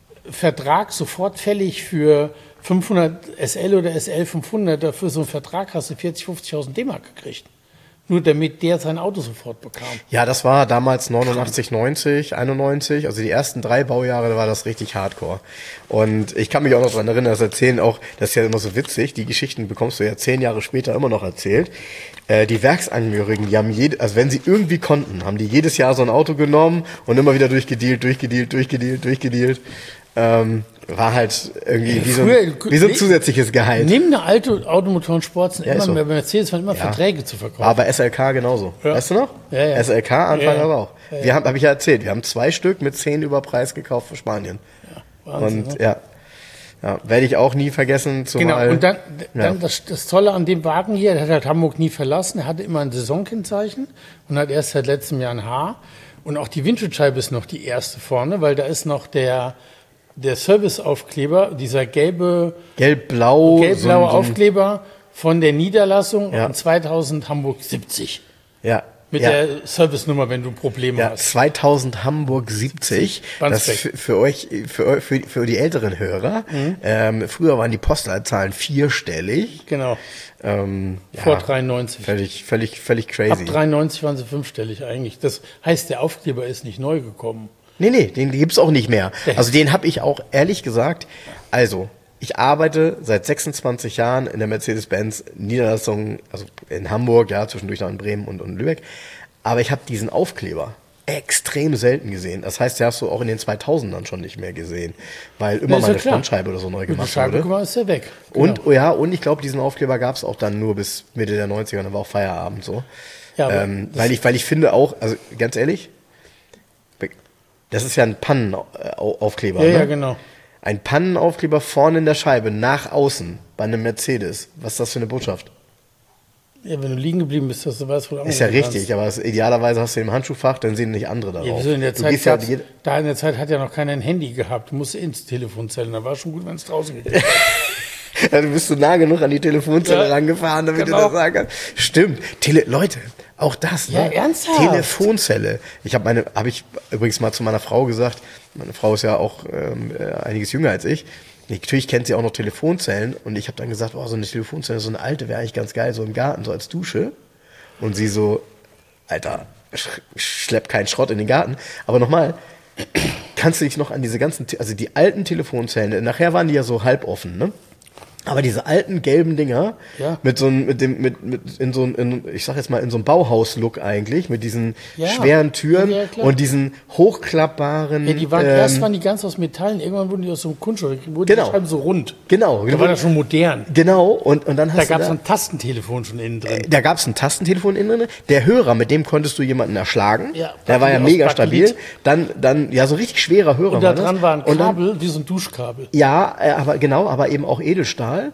Vertrag sofort fällig für fünfhundert S L oder S L fünfhundert. Dafür so einen Vertrag hast du vierzig, fünfzigtausend D-Mark gekriegt. Nur damit der sein Auto sofort bekam. ja, das war damals neunundachtzig, neunzig, einundneunzig, also die ersten drei Baujahre, da war das richtig hardcore. Und ich kann mich auch noch daran erinnern, das erzählen auch, das ist ja immer so witzig, die Geschichten bekommst du ja zehn Jahre später immer noch erzählt. Äh, die Werksangehörigen, die haben jede, also wenn sie irgendwie konnten, haben die jedes Jahr so ein Auto genommen und immer wieder durchgedealt, durchgedealt, durchgedealt, durchgedealt. Ähm, war halt irgendwie wie so ein, Früher- wie so ein zusätzliches Gehalt. Nimm eine alte Automotoren Sport, sind Ja, ist immer so. mehr bei Mercedes waren immer Ja. Verträge zu verkaufen. War bei S L K genauso. Ja. Weißt du noch? Ja, ja. S L K Anfang Ja, ja. aber auch. Ja, ja. Wir haben, habe ich ja erzählt, wir haben zwei Stück mit zehn Überpreis gekauft für Spanien. Wahnsinn, Und ne? ja, ja, werde ich auch nie vergessen. Genau, Zumal, und dann, dann ja. das, das Tolle an dem Wagen hier, der hat halt Hamburg nie verlassen, er hatte immer ein Saisonkennzeichen und hat erst seit letztem Jahr ein H. Und auch die Windschutzscheibe ist noch die erste vorne, weil da ist noch der, der Serviceaufkleber, dieser gelbe, Gelb-blau. gelb-blaue so, ein- so, ein- Aufkleber von der Niederlassung Ja. und zweitausend Hamburg siebzig. Ja. Mit ja. der Servicenummer, wenn du Probleme Ja, hast. zweitausend Hamburg siebzig. Das Wandsbek. für, für euch, für, eu- für, für die älteren Hörer. Mhm. Ähm, früher waren die Postleitzahlen vierstellig. Genau, Ähm, vor ja, dreiundneunzig. Völlig, völlig, völlig Ab crazy. dreiundneunzig waren sie fünfstellig eigentlich. Das heißt, der Aufkleber ist nicht neu gekommen. Nee, nee, den gibt's auch nicht mehr. Also den habe ich auch ehrlich gesagt, also ich arbeite seit sechsundzwanzig Jahren in der Mercedes-Benz Niederlassung, also in Hamburg, ja, zwischendurch noch in Bremen und, und Lübeck. Aber ich habe diesen Aufkleber extrem selten gesehen. Das heißt, den hast du auch in den zweitausendern schon nicht mehr gesehen, weil immer Ja, ist mal ja eine klar. Frontscheibe oder so neu Mit der gemacht Scheibe wurde. gemacht, ist er weg. Genau. Und, oh ja, und ich glaube, diesen Aufkleber gab's auch dann nur bis Mitte der neunziger, dann war auch Feierabend so. Ja, aber ähm, das- weil ich, weil ich finde auch, also ganz ehrlich, das ist ja ein Pannenaufkleber. Ja, ne? ja, genau. Ein Pannenaufkleber vorne in der Scheibe, nach außen, bei einem Mercedes. Was ist das für eine Botschaft? Ja, wenn du liegen geblieben bist, dass du weißt, wo du Ist ja anrufen richtig, aber das, idealerweise hast du den im Handschuhfach, dann sehen nicht andere darauf. Ja, wieso in der Du Zeit gehst ja gab's- jede- da in der Zeit hat ja noch keiner ein Handy gehabt. Du musst ins Telefon zählen. Da war schon gut, wenn es draußen gegangen ist. Ja, du bist so nah genug an die Telefonzelle Ja, rangefahren, damit genau. du das sagen kannst. Stimmt. Tele Leute, auch das, Ja, ne? ernsthaft? Telefonzelle. Ich habe meine, habe ich übrigens mal zu meiner Frau gesagt, meine Frau ist ja auch ähm, äh, einiges jünger als ich. Natürlich kennt sie auch noch Telefonzellen und ich habe dann gesagt, oh, so eine Telefonzelle, so eine alte wäre eigentlich ganz geil, so im Garten, so als Dusche. Und sie so, Alter, sch schlepp keinen Schrott in den Garten. Aber nochmal, kannst du dich noch an diese ganzen, Te also die alten Telefonzellen, nachher waren die ja so halboffen, ne? Aber diese alten gelben Dinger Ja. mit so einem, mit dem, mit, mit in so einem, ich sag jetzt mal in so einem Bauhaus-Look eigentlich, mit diesen Ja. schweren Türen Ja, klar. und diesen hochklappbaren. Ja, die waren, ähm, erst waren die ganz aus Metall und irgendwann wurden die aus so einem Kunststoff. Wurden Genau. die Scheiben so rund. Genau, Da war das schon modern. genau. Und, und dann hast Da du gab es da, ein Tastentelefon schon innen drin. da gab es ein Tastentelefon innen drin. Der Hörer, mit dem konntest du jemanden erschlagen. Ja, der war ja Bakelit mega aus stabil. Bakelit. Dann, dann, ja, so richtig schwerer Hörer Und da das. dran war ein Und dann- Kabel, wie so ein Duschkabel. Ja, äh, aber genau, aber eben auch Edelstahl.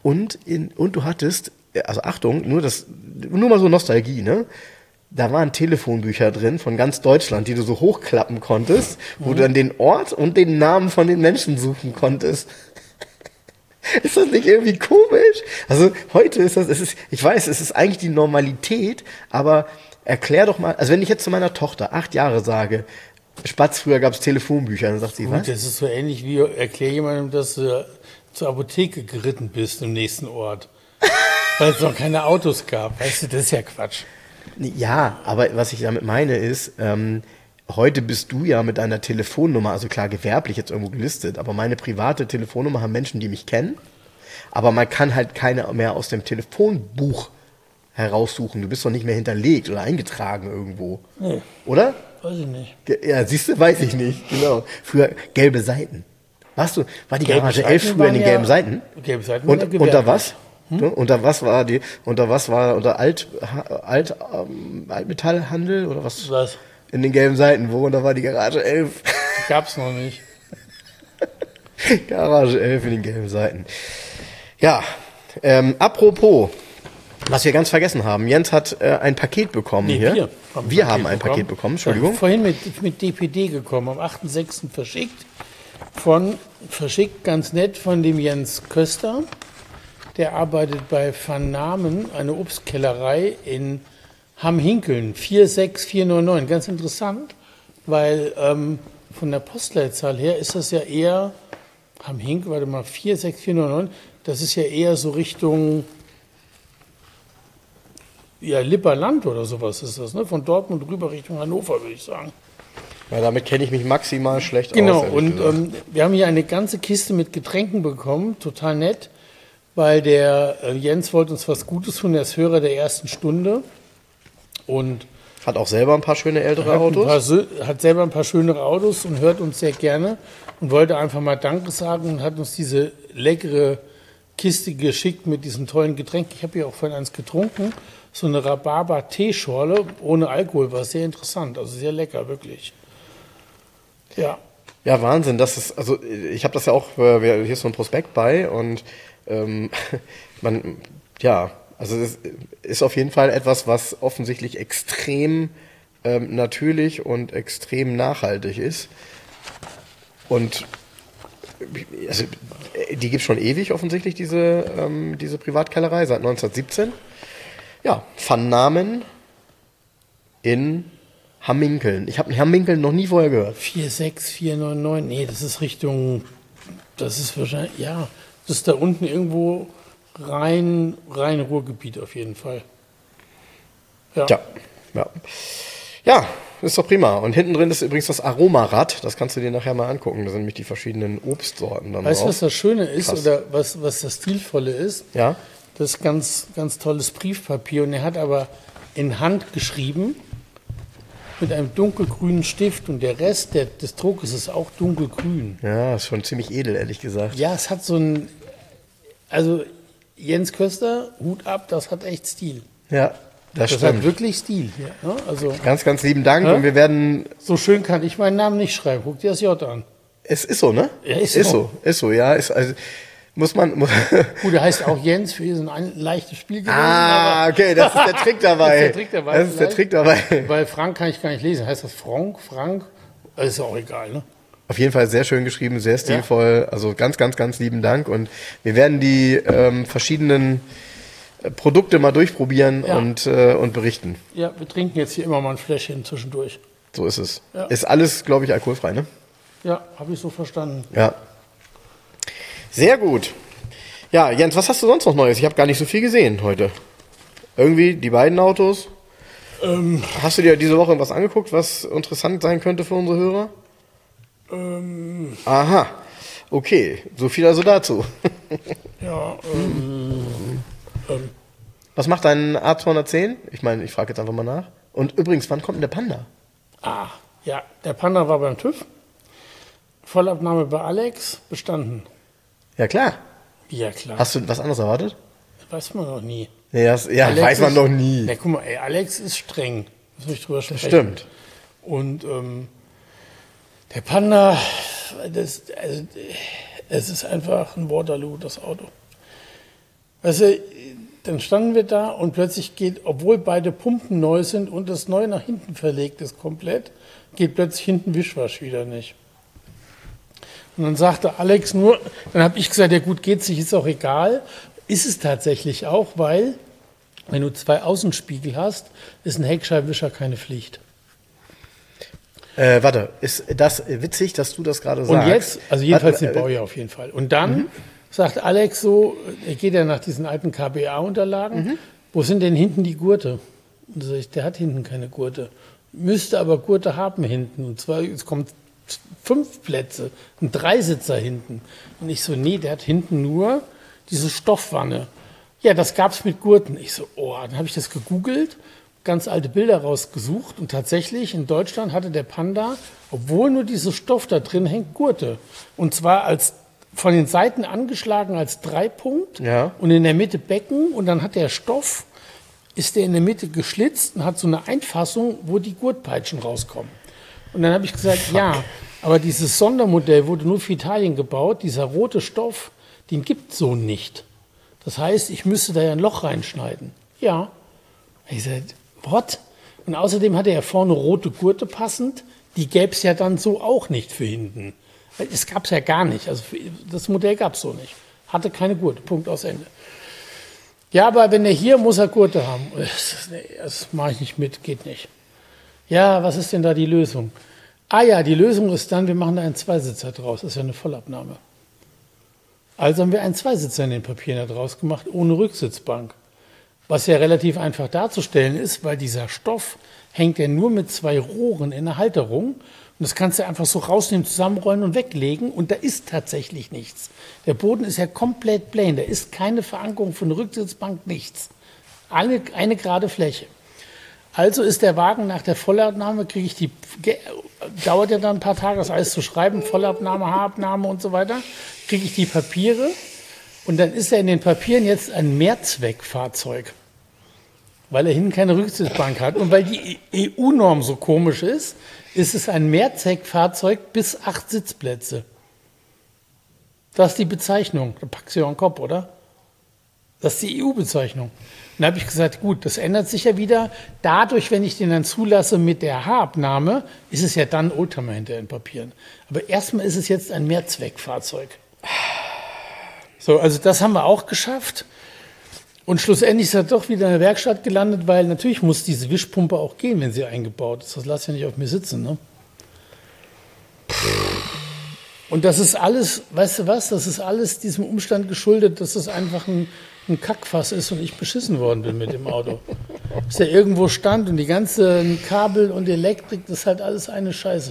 Und, in, und du hattest, also Achtung, nur, das, nur mal so Nostalgie, ne? Da waren Telefonbücher drin von ganz Deutschland, die du so hochklappen konntest, wo mhm. du dann den Ort und den Namen von den Menschen suchen konntest. Ist das nicht irgendwie komisch? Also heute ist das, es ist, ich weiß, es ist eigentlich die Normalität, aber erklär doch mal, also wenn ich jetzt zu meiner Tochter acht Jahre sage, Spatz, früher gab es Telefonbücher, dann sagt sie, Gut, was? Das ist so ähnlich wie, erklär jemandem, dass du zur Apotheke geritten bist im nächsten Ort. Weil es noch keine Autos gab. Weißt du, das ist ja Quatsch. Ja, aber was ich damit meine ist, ähm, heute bist du ja mit deiner Telefonnummer, also klar gewerblich jetzt irgendwo gelistet, aber meine private Telefonnummer haben Menschen, die mich kennen, aber man kann halt keine mehr aus dem Telefonbuch heraussuchen. Du bist doch nicht mehr hinterlegt oder eingetragen irgendwo. Nee. Oder? Weiß ich nicht. Ja, siehst du, weiß ich nicht. Genau. Früher gelbe Seiten. Warst du, war die Gelbe Garage Seiten elf früher in den waren gelben ja- Seiten? Gelbe Seiten Und waren ja unter gewerblich. was? Hm? Unter was war die, unter was war, unter Alt, Alt, ähm, Altmetallhandel oder was? Was? In den gelben Seiten, wo, und da war die Garage elf. Die gab's noch nicht. Garage elf in den gelben Seiten. Ja, ähm, apropos, was wir ganz vergessen haben. Jens hat äh, ein Paket bekommen Nee, hier. wir haben ein wir Paket haben ein bekommen. Paket bekommen, Entschuldigung. Ja, vorhin mit, mit D P D gekommen, am achten sechsten verschickt. Von, verschickt ganz nett von dem Jens Köster. Der arbeitet bei Van Namen, eine Obstkellerei in Hamm-Hinkeln, vier sechs vier neun neun. Ganz interessant, weil ähm, von der Postleitzahl her ist das ja eher, Hamm-Hinkeln, warte mal, vier sechs vier neun neun, das ist ja eher so Richtung, ja, Lipperland oder sowas ist das, ne? Von Dortmund rüber Richtung Hannover, würde ich sagen. Ja, damit kenne ich mich maximal schlecht Genau, aus. Genau, und ähm, wir haben hier eine ganze Kiste mit Getränken bekommen, total nett, weil der äh, Jens wollte uns was Gutes tun, er ist Hörer der ersten Stunde und Hat auch selber ein paar schöne ältere hat, ein Autos. paar, sö- hat selber ein paar schönere Autos und hört uns sehr gerne und wollte einfach mal Danke sagen und hat uns diese leckere Kiste geschickt mit diesen tollen Getränken. Ich habe hier auch von eins getrunken, so eine Rhabarber-Teeschorle ohne Alkohol, war sehr interessant, also sehr lecker, wirklich. Ja. Ja, Wahnsinn. Das ist, also ich habe das ja auch, äh, wir- hier ist so ein Prospekt bei und ähm, man, ja, also es ist auf jeden Fall etwas, was offensichtlich extrem ähm, natürlich und extrem nachhaltig ist. Und also, die gibt es schon ewig offensichtlich, diese, ähm, diese Privatkellerei, seit neunzehnhundertsiebzehn. Ja, Van Namen in Hamminkeln. Ich habe Hamminkeln noch nie vorher gehört. vier sechs vier neun neun, nee, das ist Richtung, das ist wahrscheinlich, ja, das ist da unten irgendwo Rhein, Rhein-Ruhrgebiet auf jeden Fall. Ja. Ja, ja. Ja, ist doch prima. Und hinten drin ist übrigens das Aromarad. Das kannst du dir nachher mal angucken. Da sind nämlich die verschiedenen Obstsorten dann Weißt du, drauf. was das Schöne ist Krass. oder was, was das Stilvolle ist? Ja, Das ist ganz, ganz tolles Briefpapier und er hat aber in Hand geschrieben mit einem dunkelgrünen Stift und der Rest der, des Druckes ist auch dunkelgrün. ja, ist schon ziemlich edel, ehrlich gesagt. Ja, es hat so ein, also Jens Köster, Hut ab, das hat echt Stil. Ja, das, Das hat stimmt. wirklich Stil. Ja, ne? Also Ganz, ganz lieben Dank. Hä? Und wir werden, so schön kann ich meinen Namen nicht schreiben. Guck dir das J an. es ist so, ne? Ja, ist ist so. so. Ist so, ja. Ist, also, muss man, muss, Gut, der heißt auch Jens, für ihn so ein leichtes Spiel gewesen. ah, okay, das ist der Trick dabei. Das ist der Trick dabei Das ist der vielleicht. Trick dabei. aber bei Frank kann ich gar nicht lesen. Heißt das Frank? Frank? Das ist auch egal, ne? Auf jeden Fall sehr schön geschrieben, sehr stilvoll. Also ganz, ganz, ganz lieben Dank. Und wir werden die ähm, verschiedenen äh, Produkte mal durchprobieren Ja. und, äh, und berichten. Ja, wir trinken jetzt hier immer mal ein Fläschchen zwischendurch. So ist es. Ja. Ist alles, glaube ich, alkoholfrei, ne? Ja, habe ich so verstanden. Ja. Sehr gut. Ja, Jens, was hast du sonst noch Neues? Ich habe gar nicht so viel gesehen heute. Irgendwie die beiden Autos. Ähm, Hast du dir diese Woche was angeguckt, was interessant sein könnte für unsere Hörer? ähm, Aha. Okay, so viel also dazu. ja, ähm, ähm, Was macht dein A zweihundertzehn? Ich meine, ich frage jetzt einfach mal nach. Und übrigens, wann kommt denn der Panda? ah, ja, der Panda war beim TÜV. Vollabnahme bei Alex, bestanden. Ja, klar. Ja, klar. Hast du was anderes erwartet? Weiß man noch nie. Nee, das, ja, Alex weiß man ist- noch nie. Na, guck mal, ey, Alex ist streng. Muss ich drüber sprechen. Stimmt. Und ähm, der Panda, das, also, es ist einfach ein Waterloo, das Auto. Weißt du, dann standen wir da und plötzlich geht, obwohl beide Pumpen neu sind und das neu nach hinten verlegt ist komplett, geht plötzlich hinten Wischwasch wieder nicht. Und dann sagte Alex nur, dann habe ich gesagt, ja gut, geht's nicht, ist auch egal. Ist es tatsächlich auch, weil, wenn du zwei Außenspiegel hast, ist ein Heckscheibenwischer keine Pflicht. Äh, warte, ist das witzig, dass du das gerade sagst? Und jetzt, also jedenfalls warte, den Baujahr auf jeden Fall. Und dann mhm. sagt Alex so, er geht ja nach diesen alten K B A-Unterlagen, mhm. wo sind denn hinten die Gurte? Und da sag ich, der hat hinten keine Gurte. Müsste aber Gurte haben hinten. Und zwar, es kommt fünf Plätze, ein Dreisitzer hinten. Und ich so, nee, der hat hinten nur diese Stoffwanne. Ja, das gab's mit Gurten. Ich so, oh, dann habe ich das gegoogelt, ganz alte Bilder rausgesucht und tatsächlich in Deutschland hatte der Panda, obwohl nur dieser Stoff da drin hängt, Gurte. Und zwar als von den Seiten angeschlagen als Dreipunkt ja. und in der Mitte Becken und dann hat der Stoff, ist der in der Mitte geschlitzt und hat so eine Einfassung, wo die Gurtpeitschen rauskommen. Und dann habe ich gesagt, Fuck. ja, aber dieses Sondermodell wurde nur für Italien gebaut, dieser rote Stoff, den gibt es so nicht. Das heißt, ich müsste da ja ein Loch reinschneiden. Ja. Ich sagte, what? Und außerdem hatte er vorne rote Gurte passend, die gäbe es ja dann so auch nicht für hinten. Es gab es ja gar nicht. Also das Modell gab es so nicht. Hatte keine Gurte. Punkt, aus Ende. Ja, aber wenn er hier, muss er Gurte haben. Das, das mache ich nicht mit, geht nicht. Ja, was ist denn da die Lösung? Ah ja, die Lösung ist dann, wir machen da einen Zweisitzer draus. Das ist ja eine Vollabnahme. Also haben wir einen Zweisitzer in den Papieren da draus gemacht, ohne Rücksitzbank. Was ja relativ einfach darzustellen ist, weil dieser Stoff hängt ja nur mit zwei Rohren in der Halterung. Und das kannst du einfach so rausnehmen, zusammenrollen und weglegen. Und da ist tatsächlich nichts. Der Boden ist ja komplett plain. Da ist keine Verankerung für eine Rücksitzbank, nichts. Eine, eine gerade Fläche. Also ist der Wagen nach der Vollabnahme, kriege ich die, dauert ja dann ein paar Tage, das alles zu schreiben, Vollabnahme, Haarabnahme und so weiter, kriege ich die Papiere und dann ist er in den Papieren jetzt ein Mehrzweckfahrzeug, weil er hinten keine Rücksitzbank hat und weil die E U-Norm so komisch ist, ist es ein Mehrzweckfahrzeug bis acht Sitzplätze. Das ist die Bezeichnung, da packst du ja einen Kopf, oder? Das ist die E U-Bezeichnung. Dann habe ich gesagt, gut, das ändert sich ja wieder. Dadurch, wenn ich den dann zulasse mit der Haarabnahme, ist es ja dann Oldtimer hinter den Papieren. Aber erstmal ist es jetzt ein Mehrzweckfahrzeug. So, also das haben wir auch geschafft. Und schlussendlich ist er doch wieder in der Werkstatt gelandet, weil natürlich muss diese Wischpumpe auch gehen, wenn sie eingebaut ist. Das lasse ich ja nicht auf mir sitzen, ne? Und das ist alles, weißt du was, das ist alles diesem Umstand geschuldet, dass es einfach ein, ein Kackfass ist und ich beschissen worden bin mit dem Auto. Dass der irgendwo stand und die ganzen Kabel und Elektrik, das ist halt alles eine Scheiße.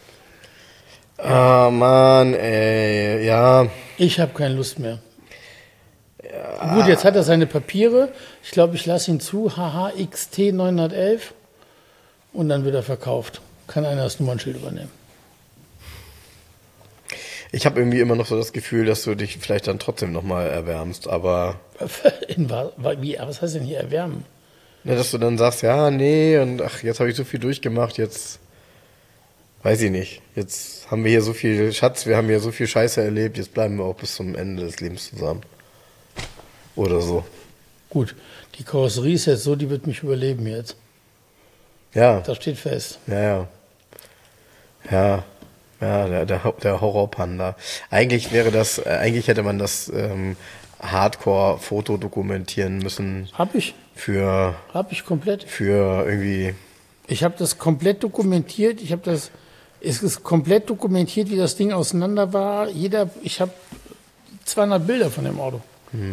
Ah, Mann, ey, ja. Ich habe keine Lust mehr. Ja. Gut, jetzt hat er seine Papiere. Ich glaube, ich lasse ihn zu, H H X T neunhundertelf und dann wird er verkauft. Kann einer das Nummernschild übernehmen. Ich habe irgendwie immer noch so das Gefühl, dass du dich vielleicht dann trotzdem nochmal erwärmst, aber... In, wie, was heißt denn hier erwärmen? Ja, dass du dann sagst, ja, nee, und ach, jetzt habe ich so viel durchgemacht, jetzt... Weiß ich nicht. Jetzt haben wir hier so viel Schatz, wir haben hier so viel Scheiße erlebt, jetzt bleiben wir auch bis zum Ende des Lebens zusammen. Oder so. Gut, die Karosserie ist jetzt so, die wird mich überleben jetzt. Ja. Das steht fest. Ja, ja. Ja. Ja, der, der, der Horrorpanda. Eigentlich wäre das, eigentlich hätte man das ähm, Hardcore-Foto dokumentieren müssen. Hab ich. Für. Hab ich komplett. Für irgendwie. Ich habe das komplett dokumentiert. Ich habe das. Es ist komplett dokumentiert, wie das Ding auseinander war. Jeder. Ich habe zweihundert Bilder von dem Auto. Hm.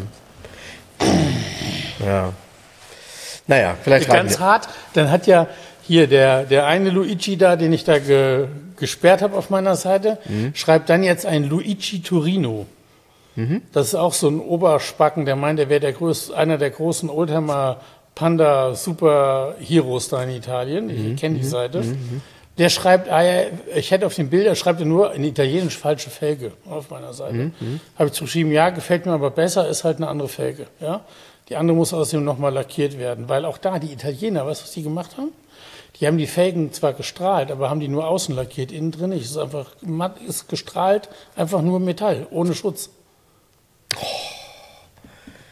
Ja. Naja, vielleicht. Ganz hart. Dann hat ja. Hier, der, der eine Luigi da, den ich da ge, gesperrt habe auf meiner Seite, mhm. schreibt dann jetzt ein Luigi Torino. Mhm. Das ist auch so ein Oberspacken, der meint, er wäre der größ, einer der großen Oldtimer Panda Super Heroes da in Italien. Ich mhm. kenne die Seite. Mhm. Der schreibt, ah ja, ich hätte auf den Bildern, schreibt er nur in Italienisch falsche Felge auf meiner Seite. Mhm. Habe ich zugeschrieben, ja, gefällt mir aber besser, ist halt eine andere Felge. Ja? Die andere muss außerdem nochmal lackiert werden, weil auch da die Italiener, weißt du, was die gemacht haben? Die haben die Felgen zwar gestrahlt, aber haben die nur außen lackiert, innen drin nicht. Es ist einfach matt, ist gestrahlt, einfach nur Metall, ohne Schutz.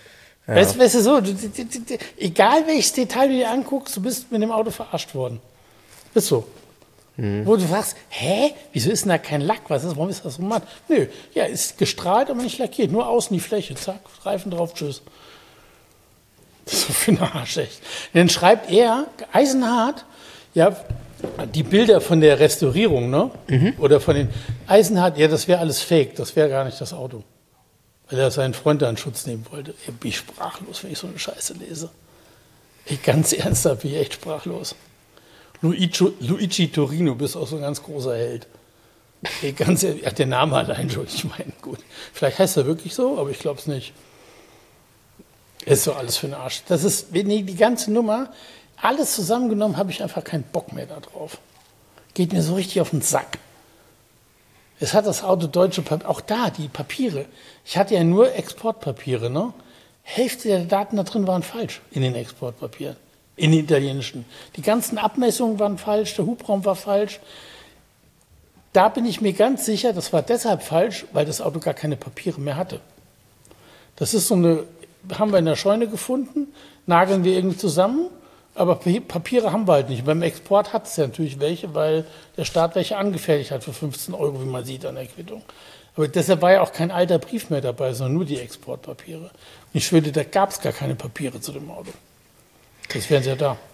Ja. Weißt, weißt du so, du, du, du, du, egal welches Detail du dir anguckst, du bist mit dem Auto verarscht worden. Ist so. Mhm. Wo du fragst, hä, wieso ist denn da kein Lack? Was ist, warum ist das so matt? Nö, ja, ist gestrahlt, aber nicht lackiert. Nur außen die Fläche, zack, Reifen drauf, tschüss. Das ist so für einen Arsch, echt. Dann schreibt er, eisenhart, ja, die Bilder von der Restaurierung, ne? Mhm. Oder von den Eisenhart, ja, das wäre alles fake, das wäre gar nicht das Auto. Weil er seinen Freund da in Schutz nehmen wollte. Ich bin sprachlos, wenn ich so eine Scheiße lese. Ich, ganz ernsthaft, bin ich echt sprachlos. Luigi, Luigi Torino, bist auch so ein ganz großer Held. Ich, ganz ehrlich, der Name allein schon, ich meine, gut. Vielleicht heißt er wirklich so, aber ich glaube es nicht. Ist so alles für den Arsch. Das ist, nee, die ganze Nummer, alles zusammengenommen, habe ich einfach keinen Bock mehr darauf. Geht mir so richtig auf den Sack. Es hat das Auto deutsche Papiere, auch da, die Papiere. Ich hatte ja nur Exportpapiere, ne? Hälfte der Daten da drin waren falsch in den Exportpapieren, in den italienischen. Die ganzen Abmessungen waren falsch, der Hubraum war falsch. Da bin ich mir ganz sicher, das war deshalb falsch, weil das Auto gar keine Papiere mehr hatte. Das ist so eine, haben wir in der Scheune gefunden, nageln wir irgendwie zusammen. Aber Papiere haben wir halt nicht. Beim Export hat es ja natürlich welche, weil der Staat welche angefertigt hat für fünfzehn Euro, wie man sieht an der Quittung. Aber deshalb war ja auch kein alter Brief mehr dabei, sondern nur die Exportpapiere. Und ich schwöre, da gab es gar keine Papiere zu dem Auto. Das wären sie ja da.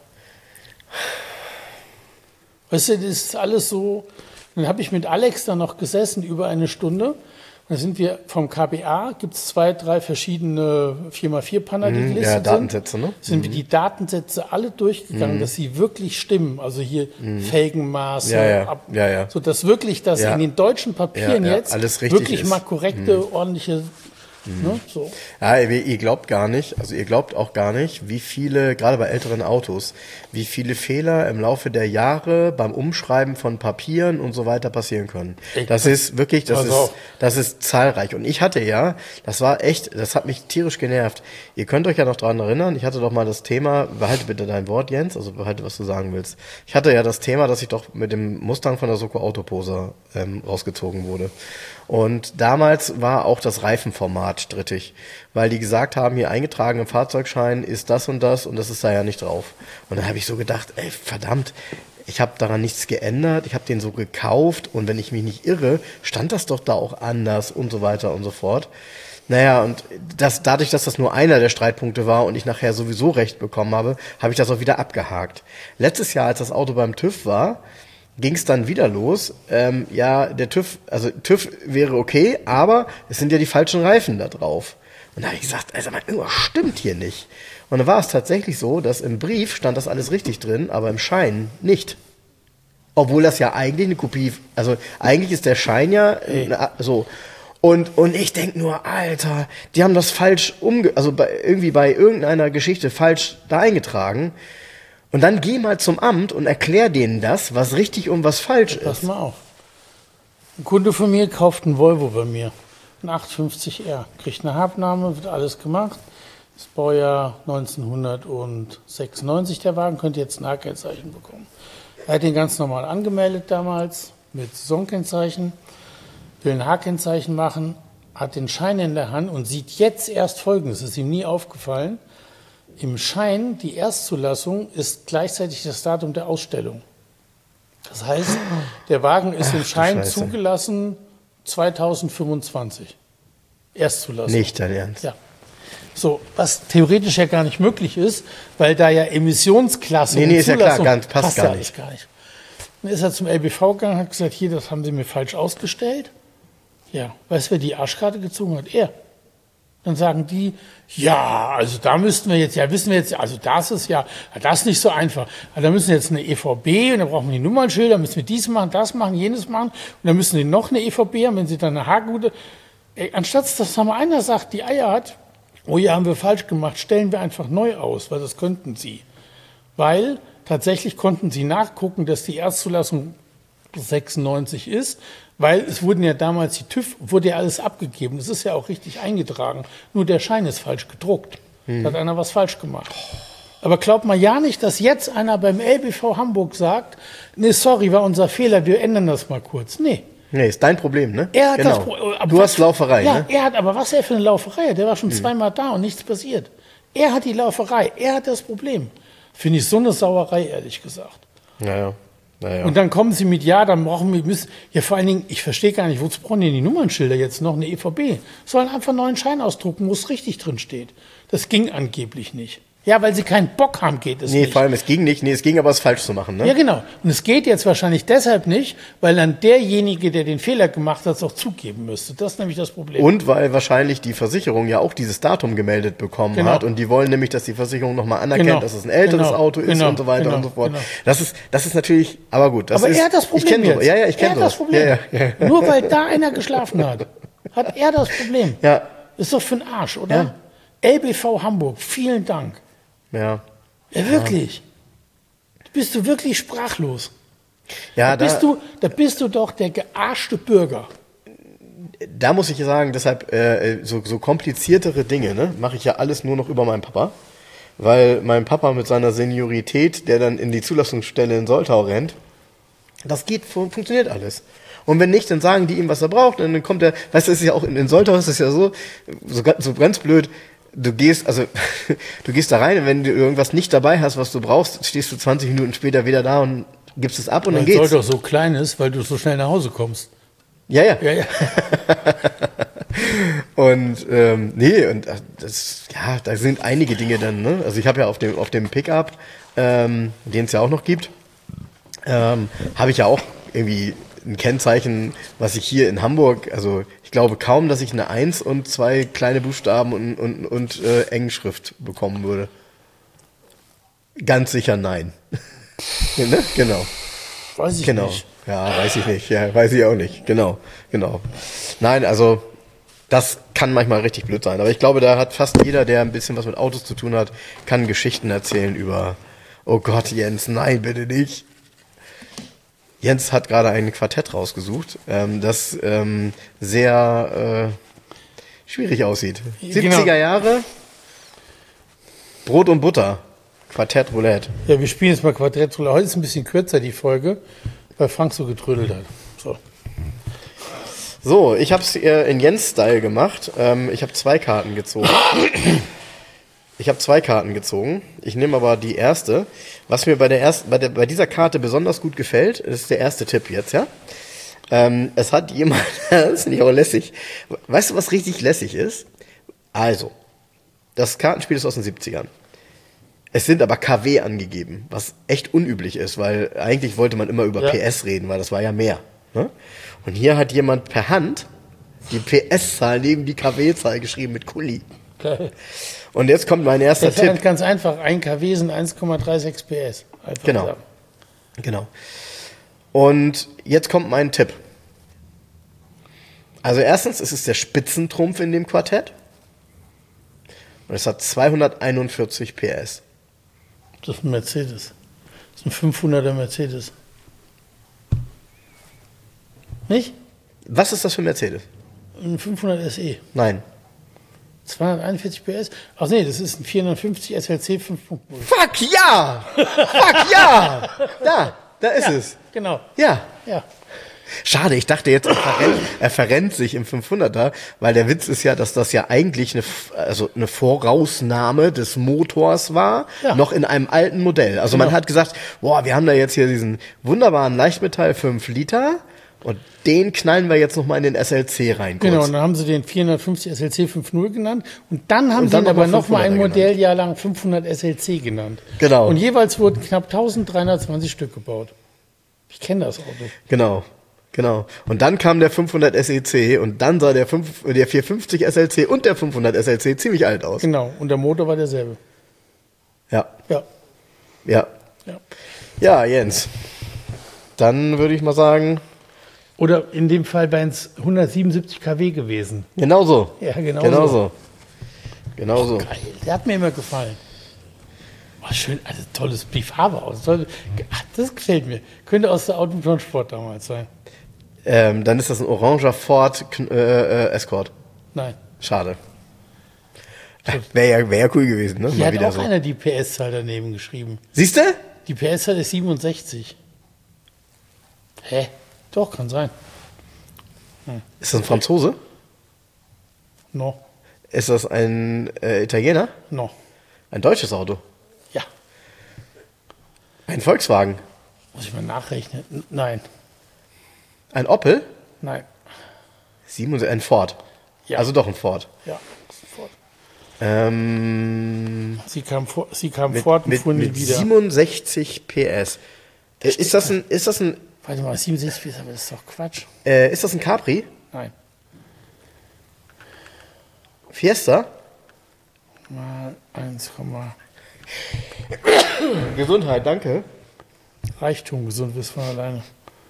Weißt du, das ist alles so. Dann habe ich mit Alex da noch gesessen über eine Stunde. Da sind wir vom K B A, gibt es zwei, drei verschiedene vier mal vier Panner, die gelistet ja, Datensätze, sind. Ne? Sind wir die Datensätze alle durchgegangen, mhm. dass sie wirklich stimmen. Also hier mhm. Felgenmaße, ja, ja. Ab, ja, ja. so dass wirklich das ja. in den deutschen Papieren ja, ja. jetzt Alles richtig wirklich ist. mal korrekte, mhm. ordentliche. Ne, so. Ja, ihr, ihr glaubt gar nicht, also ihr glaubt auch gar nicht, wie viele, gerade bei älteren Autos, wie viele Fehler im Laufe der Jahre beim Umschreiben von Papieren und so weiter passieren können. Ich das ist wirklich, das also ist, das ist zahlreich. Und ich hatte ja, das war echt, das hat mich tierisch genervt. Ihr könnt euch ja noch dran erinnern, ich hatte doch mal das Thema, behalte bitte dein Wort, Jens, also behalte, was du sagen willst. Ich hatte ja das Thema, dass ich doch mit dem Mustang von der Soko Autoposer ähm, rausgezogen wurde. Und damals war auch das Reifenformat strittig, weil die gesagt haben, hier eingetragen im Fahrzeugschein ist das und das und das ist da ja nicht drauf. Und dann habe ich so gedacht, ey, verdammt, ich habe daran nichts geändert, ich habe den so gekauft und wenn ich mich nicht irre, stand das doch da auch anders und so weiter und so fort. Naja, und das, dadurch, dass das nur einer der Streitpunkte war und ich nachher sowieso recht bekommen habe, habe ich das auch wieder abgehakt. Letztes Jahr, als das Auto beim TÜV war, ging es dann wieder los. Ähm, ja, der TÜV, also TÜV wäre okay, aber es sind ja die falschen Reifen da drauf. Und da habe ich gesagt, also irgendwas stimmt hier nicht. Und dann war es tatsächlich so, dass im Brief stand das alles richtig drin, aber im Schein nicht. Obwohl das ja eigentlich eine Kopie, also eigentlich ist der Schein ja eine, so. Und, und ich denk nur, Alter, die haben das falsch umge, also bei, irgendwie bei irgendeiner Geschichte falsch da eingetragen. Und dann geh mal zum Amt und erklär denen das, was richtig und was falsch ist. Pass mal auf. Ein Kunde von mir kauft einen Volvo bei mir. Ein achthundertfünfzig R. Kriegt eine Habnahme, wird alles gemacht. Das Baujahr neunzehnhundertsechsundneunzig, der Wagen, könnte jetzt ein H-Kennzeichen bekommen. Er hat den ganz normal angemeldet damals, mit Saisonkennzeichen, will ein H-Kennzeichen machen, hat den Schein in der Hand und sieht jetzt erst Folgendes, das ist ihm nie aufgefallen. Im Schein, die Erstzulassung, ist gleichzeitig das Datum der Ausstellung. Das heißt, der Wagen ist Ach, im Schein zugelassen zweitausendfünfundzwanzig. Erstzulassung. Nicht dein Ernst? Ja. So, was theoretisch ja gar nicht möglich ist, weil da ja Emissionsklasse nee, nee, und ist Zulassung ja klar, ganz, passt, passt gar, ja nicht. gar nicht. Dann ist er zum L B V gegangen und hat gesagt, hier, das haben Sie mir falsch ausgestellt. Ja, weißt du, wer die Arschkarte gezogen hat? Er. Dann sagen die, ja, also da müssten wir jetzt, ja, wissen wir jetzt, also das ist ja, das ist nicht so einfach. Also da müssen wir jetzt eine E V B und dann brauchen wir die Nummernschilder, müssen wir dies machen, das machen, jenes machen und dann müssen wir noch eine E V B haben, wenn sie dann eine H-Gute. Anstatt dass da mal einer sagt, die Eier hat, oh ja, haben wir falsch gemacht, stellen wir einfach neu aus, weil das könnten sie. Weil tatsächlich konnten sie nachgucken, dass die Erstzulassung sechsundneunzig ist, weil es wurden ja damals, die TÜV, wurde ja alles abgegeben, das ist ja auch richtig eingetragen, nur der Schein ist falsch gedruckt. Hm. Da hat einer was falsch gemacht. Aber glaubt mal ja nicht, dass jetzt einer beim L B V Hamburg sagt, nee, sorry, war unser Fehler, wir ändern das mal kurz. Nee. Nee, ist dein Problem, ne? Er hat genau. das Pro- du hast Lauferei, ja, ne? er hat, aber was er für eine Lauferei? Der war schon hm. zweimal da und nichts passiert. Er hat die Lauferei, er hat das Problem. Finde ich so eine Sauerei, ehrlich gesagt. Naja. Naja. Und dann kommen sie mit, ja, dann brauchen wir, müssen, ja vor allen Dingen, ich verstehe gar nicht, wozu brauchen die die Nummernschilder jetzt noch, eine E V B? Sollen einfach einen neuen Schein ausdrucken, wo es richtig drin steht. Das ging angeblich nicht. Ja, weil sie keinen Bock haben, geht es nee, nicht. Nee, vor allem, es ging nicht. Nee, es ging aber, es falsch zu machen, ne? Ja, genau. Und es geht jetzt wahrscheinlich deshalb nicht, weil dann derjenige, der den Fehler gemacht hat, es auch zugeben müsste. Das ist nämlich das Problem. Und weil wahrscheinlich die Versicherung ja auch dieses Datum gemeldet bekommen genau. hat und die wollen nämlich, dass die Versicherung nochmal anerkennt, genau. dass es ein älteres genau. Auto ist genau. und so weiter genau. und so fort. Genau. Das ist, das ist natürlich, aber gut. Das aber ist, er hat das Problem ich kenn jetzt. So, ja, ja, ich kenne das. Problem. Ja, ja, ja. Nur weil da einer geschlafen hat, hat er das Problem. Ja. Ist doch für den Arsch, oder? Ja. L B V Hamburg, vielen Dank. Ja. Ja, wirklich. Da bist du wirklich sprachlos. Ja, da, da, bist du, da bist du doch der gearschte Bürger. Da muss ich sagen, deshalb äh, so, so kompliziertere Dinge, ne, mache ich ja alles nur noch über meinen Papa. Weil mein Papa mit seiner Seniorität, der dann in die Zulassungsstelle in Soltau rennt, das geht, fun funktioniert alles. Und wenn nicht, dann sagen die ihm, was er braucht, und dann kommt er, weißt du, es ist ja auch in, in Soltau ist es ja so, so, so ganz blöd, du gehst, also, du gehst da rein und wenn du irgendwas nicht dabei hast, was du brauchst, stehst du zwanzig Minuten später wieder da und gibst es ab und weil dann geht's. Weil doch so klein ist, weil du so schnell nach Hause kommst. Ja, ja. ja, ja. Und, ähm, nee, und das, ja, da sind einige Dinge dann, ne? Also ich habe ja auf dem, auf dem Pickup, ähm, den es ja auch noch gibt, ähm, habe ich ja auch irgendwie ein Kennzeichen, was ich hier in Hamburg, also ich glaube kaum, dass ich eine Eins und zwei kleine Buchstaben und, und, und äh, Engschrift bekommen würde. Ganz sicher nein. Ne? Genau. Weiß ich genau. nicht. Ja, weiß ich nicht. Ja, weiß ich auch nicht. Genau, genau. Nein, also das kann manchmal richtig blöd sein. Aber ich glaube, da hat fast jeder, der ein bisschen was mit Autos zu tun hat, kann Geschichten erzählen über, oh Gott, Jens, nein, bitte nicht. Jens hat gerade ein Quartett rausgesucht, ähm, das ähm, sehr äh, schwierig aussieht. Genau. siebziger Jahre, Brot und Butter, Quartett Roulette. Ja, wir spielen jetzt mal Quartett Roulette. Heute ist ein bisschen kürzer die Folge, weil Frank so getrödelt hat. So, so ich habe es äh, in Jens-Style gemacht. Ähm, ich habe zwei Karten gezogen. Ich habe zwei Karten gezogen. Ich nehme aber die erste. Was mir bei der ersten, bei, der, bei dieser Karte besonders gut gefällt, ist der erste Tipp jetzt, ja. Ähm, es hat jemand, das finde ich auch lässig. Weißt du, was richtig lässig ist? Also, das Kartenspiel ist aus den siebzigern. Es sind aber K W angegeben, was echt unüblich ist, weil eigentlich wollte man immer über ja. P S reden, weil das war ja mehr. Ne? Und hier hat jemand per Hand die P S-Zahl neben die K W-Zahl geschrieben mit Kuli. Geil. Und jetzt kommt mein erster das ist Tipp. Halt ganz einfach, ein K W sind eins Komma sechsunddreißig P S. Einfach genau. Sagen. Genau. Und jetzt kommt mein Tipp. Also erstens, es ist der Spitzentrumpf in dem Quartett. Und es hat zweihunderteinundvierzig P S. Das ist ein Mercedes. Das ist ein fünfhunderter Mercedes. Nicht? Was ist das für ein Mercedes? Ein fünfhundert S E. Nein. zweihunderteinundvierzig P S? Ach nee, das ist ein vierhundertfünfzig S L C fünf Punkt null. Fuck ja! Fuck ja! Da, da ist ja, es. Genau. Ja. Ja. Schade, ich dachte jetzt, er verrennt, er verrennt sich im fünfhunderter, weil der Witz ist ja, dass das ja eigentlich eine, also eine Vorausnahme des Motors war, ja. noch in einem alten Modell. Also genau. Man hat gesagt, boah, wir haben da jetzt hier diesen wunderbaren Leichtmetall fünf Liter und den knallen wir jetzt nochmal in den S L C rein. Kurz. Genau, und dann haben sie den vierhundertfünfzig S L C fünf Punkt null genannt und dann haben und sie dann ihn aber nochmal ein genannt. Modelljahr lang fünfhundert S L C genannt. Genau. Und jeweils wurden knapp eintausenddreihundertzwanzig Stück gebaut. Ich kenne das Auto. Genau. Genau. Und dann kam der fünfhundert S E C und dann sah der, fünf, der vierhundertfünfzig S L C und der fünfhundert S L C ziemlich alt aus. Genau. Und der Motor war derselbe. Ja. Ja. Ja. Ja, ja Jens. Dann würde ich mal sagen. Oder in dem Fall wären es hundertsiebenundsiebzig K W gewesen. Genau so. Ja, genau, genau so. so. Genau so. Geil. Der hat mir immer gefallen. Oh, schön, also tolles die Farbe aus. Toll, ach, das gefällt mir. Könnte aus der Automotorsport damals sein. Ähm, dann ist das ein oranger Ford äh, äh, Escort. Nein. Schade. Wäre ja, wär ja cool gewesen, ne? Hier Mal hat wieder auch so. einer die P S-Zahl daneben geschrieben. Siehst du? Die P S-Zahl ist siebenundsechzig. Hä? Doch, kann sein. Hm. Ist das ein Franzose? No. Ist das ein äh, Italiener? No. Ein deutsches Auto. Ja. Ein Volkswagen. Muss ich mal nachrechnen? N- Nein. Ein Opel. Nein. siebenundsechzig, ein Ford. Ja. Also doch ein Ford. Ja, sofort. Ähm, Sie kam, vor, sie kam mit, fort und mit, fuhr nie mit wieder. siebenundsechzig P S. Äh, ist das ein, ist das ein, Warte mal, siebenundsechzig, aber das ist doch Quatsch. äh, ist das ein Capri? Nein. Fiesta? Mal eins, Gesundheit, danke. Reichtum, gesund bist von alleine.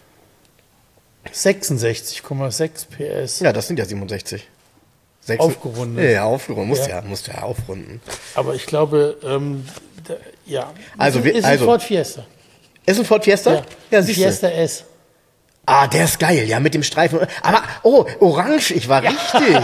sechsundsechzig Komma sechs P S. Ja, das sind ja siebenundsechzig. Sechs- Aufgerundet. Ja, aufgerundet. Musst Ja. ja, musst ja aufrunden. Aber ich glaube, ähm, da, ja. Also ist, wir- ist also- ein Ford Fiesta. Ist ein Ford Fiesta? Ja, Ja, ein siehst du. Fiesta S. Ah, der ist geil, ja, mit dem Streifen. Aber, oh, orange, ich war richtig.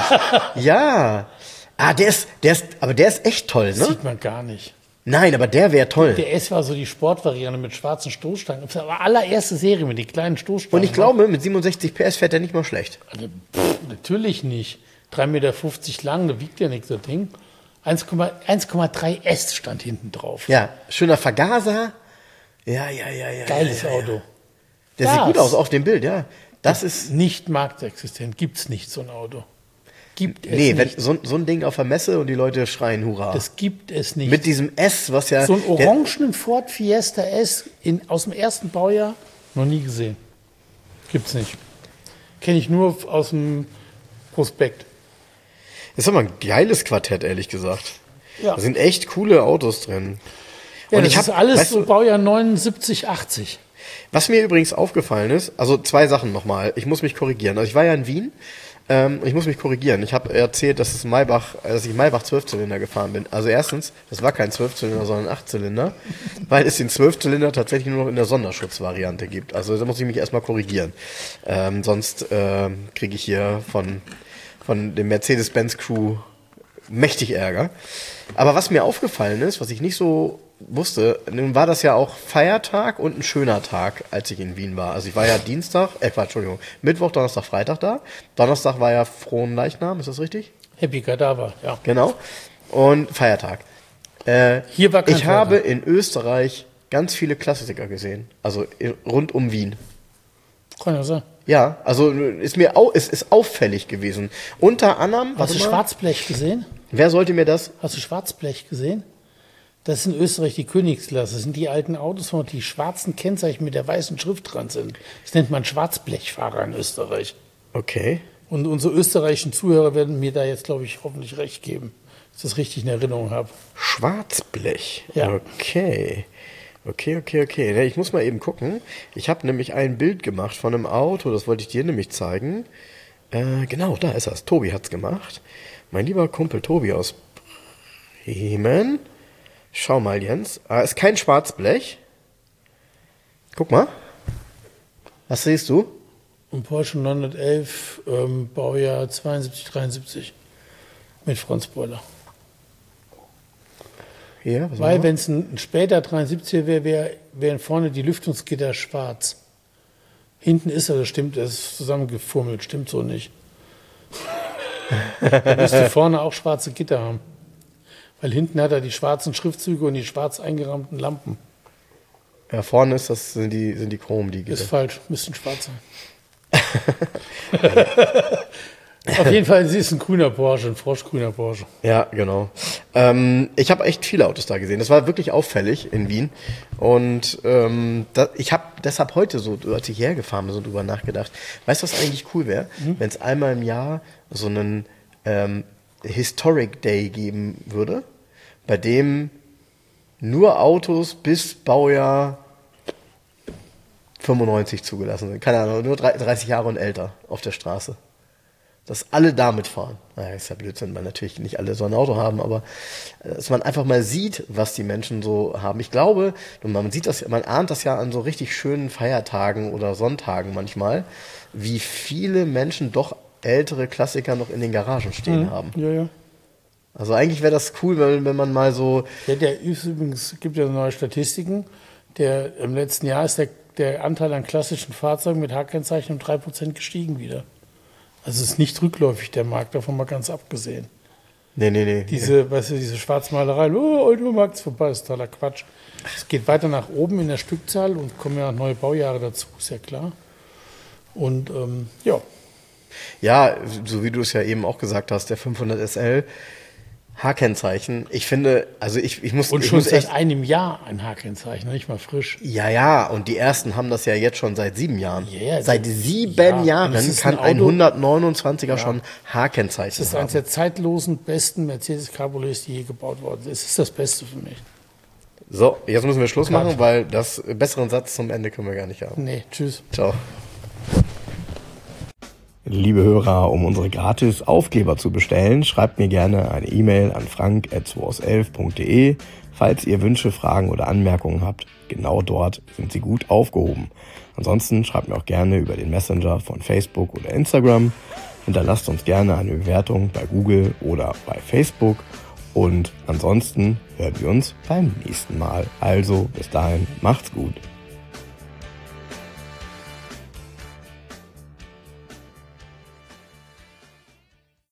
Ja. Ah, der ist, der ist, aber der ist echt toll, ne? Sieht man gar nicht. Nein, aber der wäre toll. Der S war so die Sportvariante mit schwarzen Stoßstangen. Das war allererste Serie mit den kleinen Stoßstangen. Und ich glaube, mit siebenundsechzig P S fährt der nicht mal schlecht. Also, pff, natürlich nicht. drei Meter fünfzig lang, da wiegt ja nichts, das Ding. eins Komma drei S stand hinten drauf. Ja, schöner Vergaser. Ja, ja, ja, ja. Geiles ja, ja. Auto. Der Das. sieht gut aus auf dem Bild, ja. Das ist, Nicht marktexistent. Gibt's nicht so ein Auto. Gibt es nee, wenn nicht. so, so ein Ding auf der Messe und die Leute schreien Hurra. Das gibt es nicht. Mit diesem S, was ja... so einen der- orangenen Ford Fiesta S in, aus dem ersten Baujahr noch nie gesehen. Gibt's nicht. Kenne ich nur aus dem Prospekt. Ist aber ein geiles Quartett, ehrlich gesagt. Ja. Da sind echt coole Autos drin. Ja, Und das ich ist hab, alles weißt so du, Baujahr neunundsiebzig, achtzig. was mir übrigens aufgefallen ist, also zwei Sachen nochmal. Ich muss mich korrigieren. Also ich war ja in Wien. Ähm, ich muss mich korrigieren. Ich habe erzählt, dass, es Maybach, dass ich Maybach Zwölfzylinder gefahren bin. Also erstens, das war kein Zwölfzylinder, sondern Achtzylinder, weil es den Zwölfzylinder tatsächlich nur noch in der Sonderschutzvariante gibt. Also da muss ich mich erstmal korrigieren. Ähm, sonst ähm, kriege ich hier von, von dem Mercedes-Benz-Crew mächtig Ärger. Aber was mir aufgefallen ist, was ich nicht so wusste, nun war das ja auch Feiertag und ein schöner Tag, als ich in Wien war. Also ich war ja Dienstag, äh, Quatsch, Entschuldigung, Mittwoch, Donnerstag, Freitag da. Donnerstag war ja Fronleichnam, ist das richtig? Happy Kadaver, ja. Genau. Und Feiertag. Äh, Hier war kein ich habe Feiertag. in Österreich ganz viele Klassiker gesehen. Also in, rund um Wien. Kann ja sein. Ja, also ist mir au, es ist auffällig gewesen. Unter anderem, Hast warte du mal, Schwarzblech gesehen? wer sollte mir das? Hast du Schwarzblech gesehen? Das ist in Österreich die Königsklasse. Das sind die alten Autos, wo die schwarzen Kennzeichen mit der weißen Schrift dran sind. Das nennt man Schwarzblechfahrer in Österreich. Okay. Und unsere österreichischen Zuhörer werden mir da jetzt, glaube ich, hoffentlich recht geben, dass ich das richtig in Erinnerung habe. Schwarzblech. Ja. Okay. Okay, okay, okay. Ne, ich muss mal eben gucken. Ich habe nämlich ein Bild gemacht von einem Auto, das wollte ich dir nämlich zeigen. Äh, genau, da ist das. Tobi hat's gemacht. Mein lieber Kumpel Tobi aus Bremen. Schau mal, Jens. Ah, ist kein Schwarzblech. Guck mal. Was siehst du? Und Porsche neunhundertelf, ähm, Baujahr zweiundsiebzig, dreiundsiebzig mit Frontspoiler. Hier, was Weil, haben wir? wenn es ein, ein später dreiundsiebziger wäre, wär, wären vorne die Lüftungsgitter schwarz. Hinten ist er, das stimmt, das ist zusammengefummelt, stimmt so nicht. Er müsste vorne auch schwarze Gitter haben. Weil hinten hat er die schwarzen Schriftzüge und die schwarz eingerahmten Lampen. Ja, vorne ist das, sind die, sind die Chrom, die Ist Gitter. falsch, müssten schwarz sein. Auf jeden Fall, sie ist ein grüner Porsche, ein froschgrüner Porsche. Ja, genau. Ähm, ich habe echt viele Autos da gesehen. Das war wirklich auffällig in Wien. Und ähm, da, ich habe deshalb heute so, als ich hergefahren bin, so drüber nachgedacht. Weißt du, was eigentlich cool wäre? Mhm. Wenn es einmal im Jahr so einen ähm, Historic Day geben würde, bei dem nur Autos bis Baujahr fünfundneunzig zugelassen sind. Keine Ahnung, nur dreißig Jahre und älter auf der Straße. Dass alle damit fahren. Naja, ist ja Blödsinn, weil natürlich nicht alle so ein Auto haben, aber dass man einfach mal sieht, was die Menschen so haben. Ich glaube, und man sieht das, man ahnt das ja an so richtig schönen Feiertagen oder Sonntagen manchmal, wie viele Menschen doch ältere Klassiker noch in den Garagen stehen mhm. haben. Ja, ja. Also eigentlich wäre das cool, wenn, wenn man mal so... Ja, der übrigens gibt ja neue Statistiken. Der, im letzten Jahr ist der, der Anteil an klassischen Fahrzeugen mit H-Kennzeichen um drei Prozent gestiegen wieder. Also es ist nicht rückläufig, der Markt, davon mal ganz abgesehen. Nee, nee, nee. Diese, nee. weißt du, diese Schwarzmalerei, oh, Automarkt vorbei, ist totaler Quatsch. Es geht weiter nach oben in der Stückzahl und kommen ja neue Baujahre dazu, ist ja klar. Und ähm, ja. Ja, so wie du es ja eben auch gesagt hast, der fünfhundert S L, H-Kennzeichen. Ich finde, also ich, ich muss... Und ich schon muss seit echt, einem Jahr ein H-Kennzeichen, nicht mal frisch. Ja, ja, und die ersten haben das ja jetzt schon seit sieben Jahren. Yeah, seit sieben ja, Jahren und es ist kann ein ein Auto- hundertneunundzwanziger Ja. schon H-Kennzeichen Das ist haben. eines der zeitlosen, besten Mercedes-Cabriolets, die je gebaut worden sind. Es ist das Beste für mich. So, jetzt müssen wir Schluss machen, Cut. weil das besseren Satz zum Ende können wir gar nicht haben. Nee, tschüss. Ciao. Liebe Hörer, um unsere gratis Aufkleber zu bestellen, schreibt mir gerne eine E-Mail an frank at zweihundertelf punkt de. Falls ihr Wünsche, Fragen oder Anmerkungen habt, genau dort sind sie gut aufgehoben. Ansonsten schreibt mir auch gerne über den Messenger von Facebook oder Instagram. Hinterlasst uns gerne eine Bewertung bei Google oder bei Facebook. Und ansonsten hören wir uns beim nächsten Mal. Also bis dahin, macht's gut.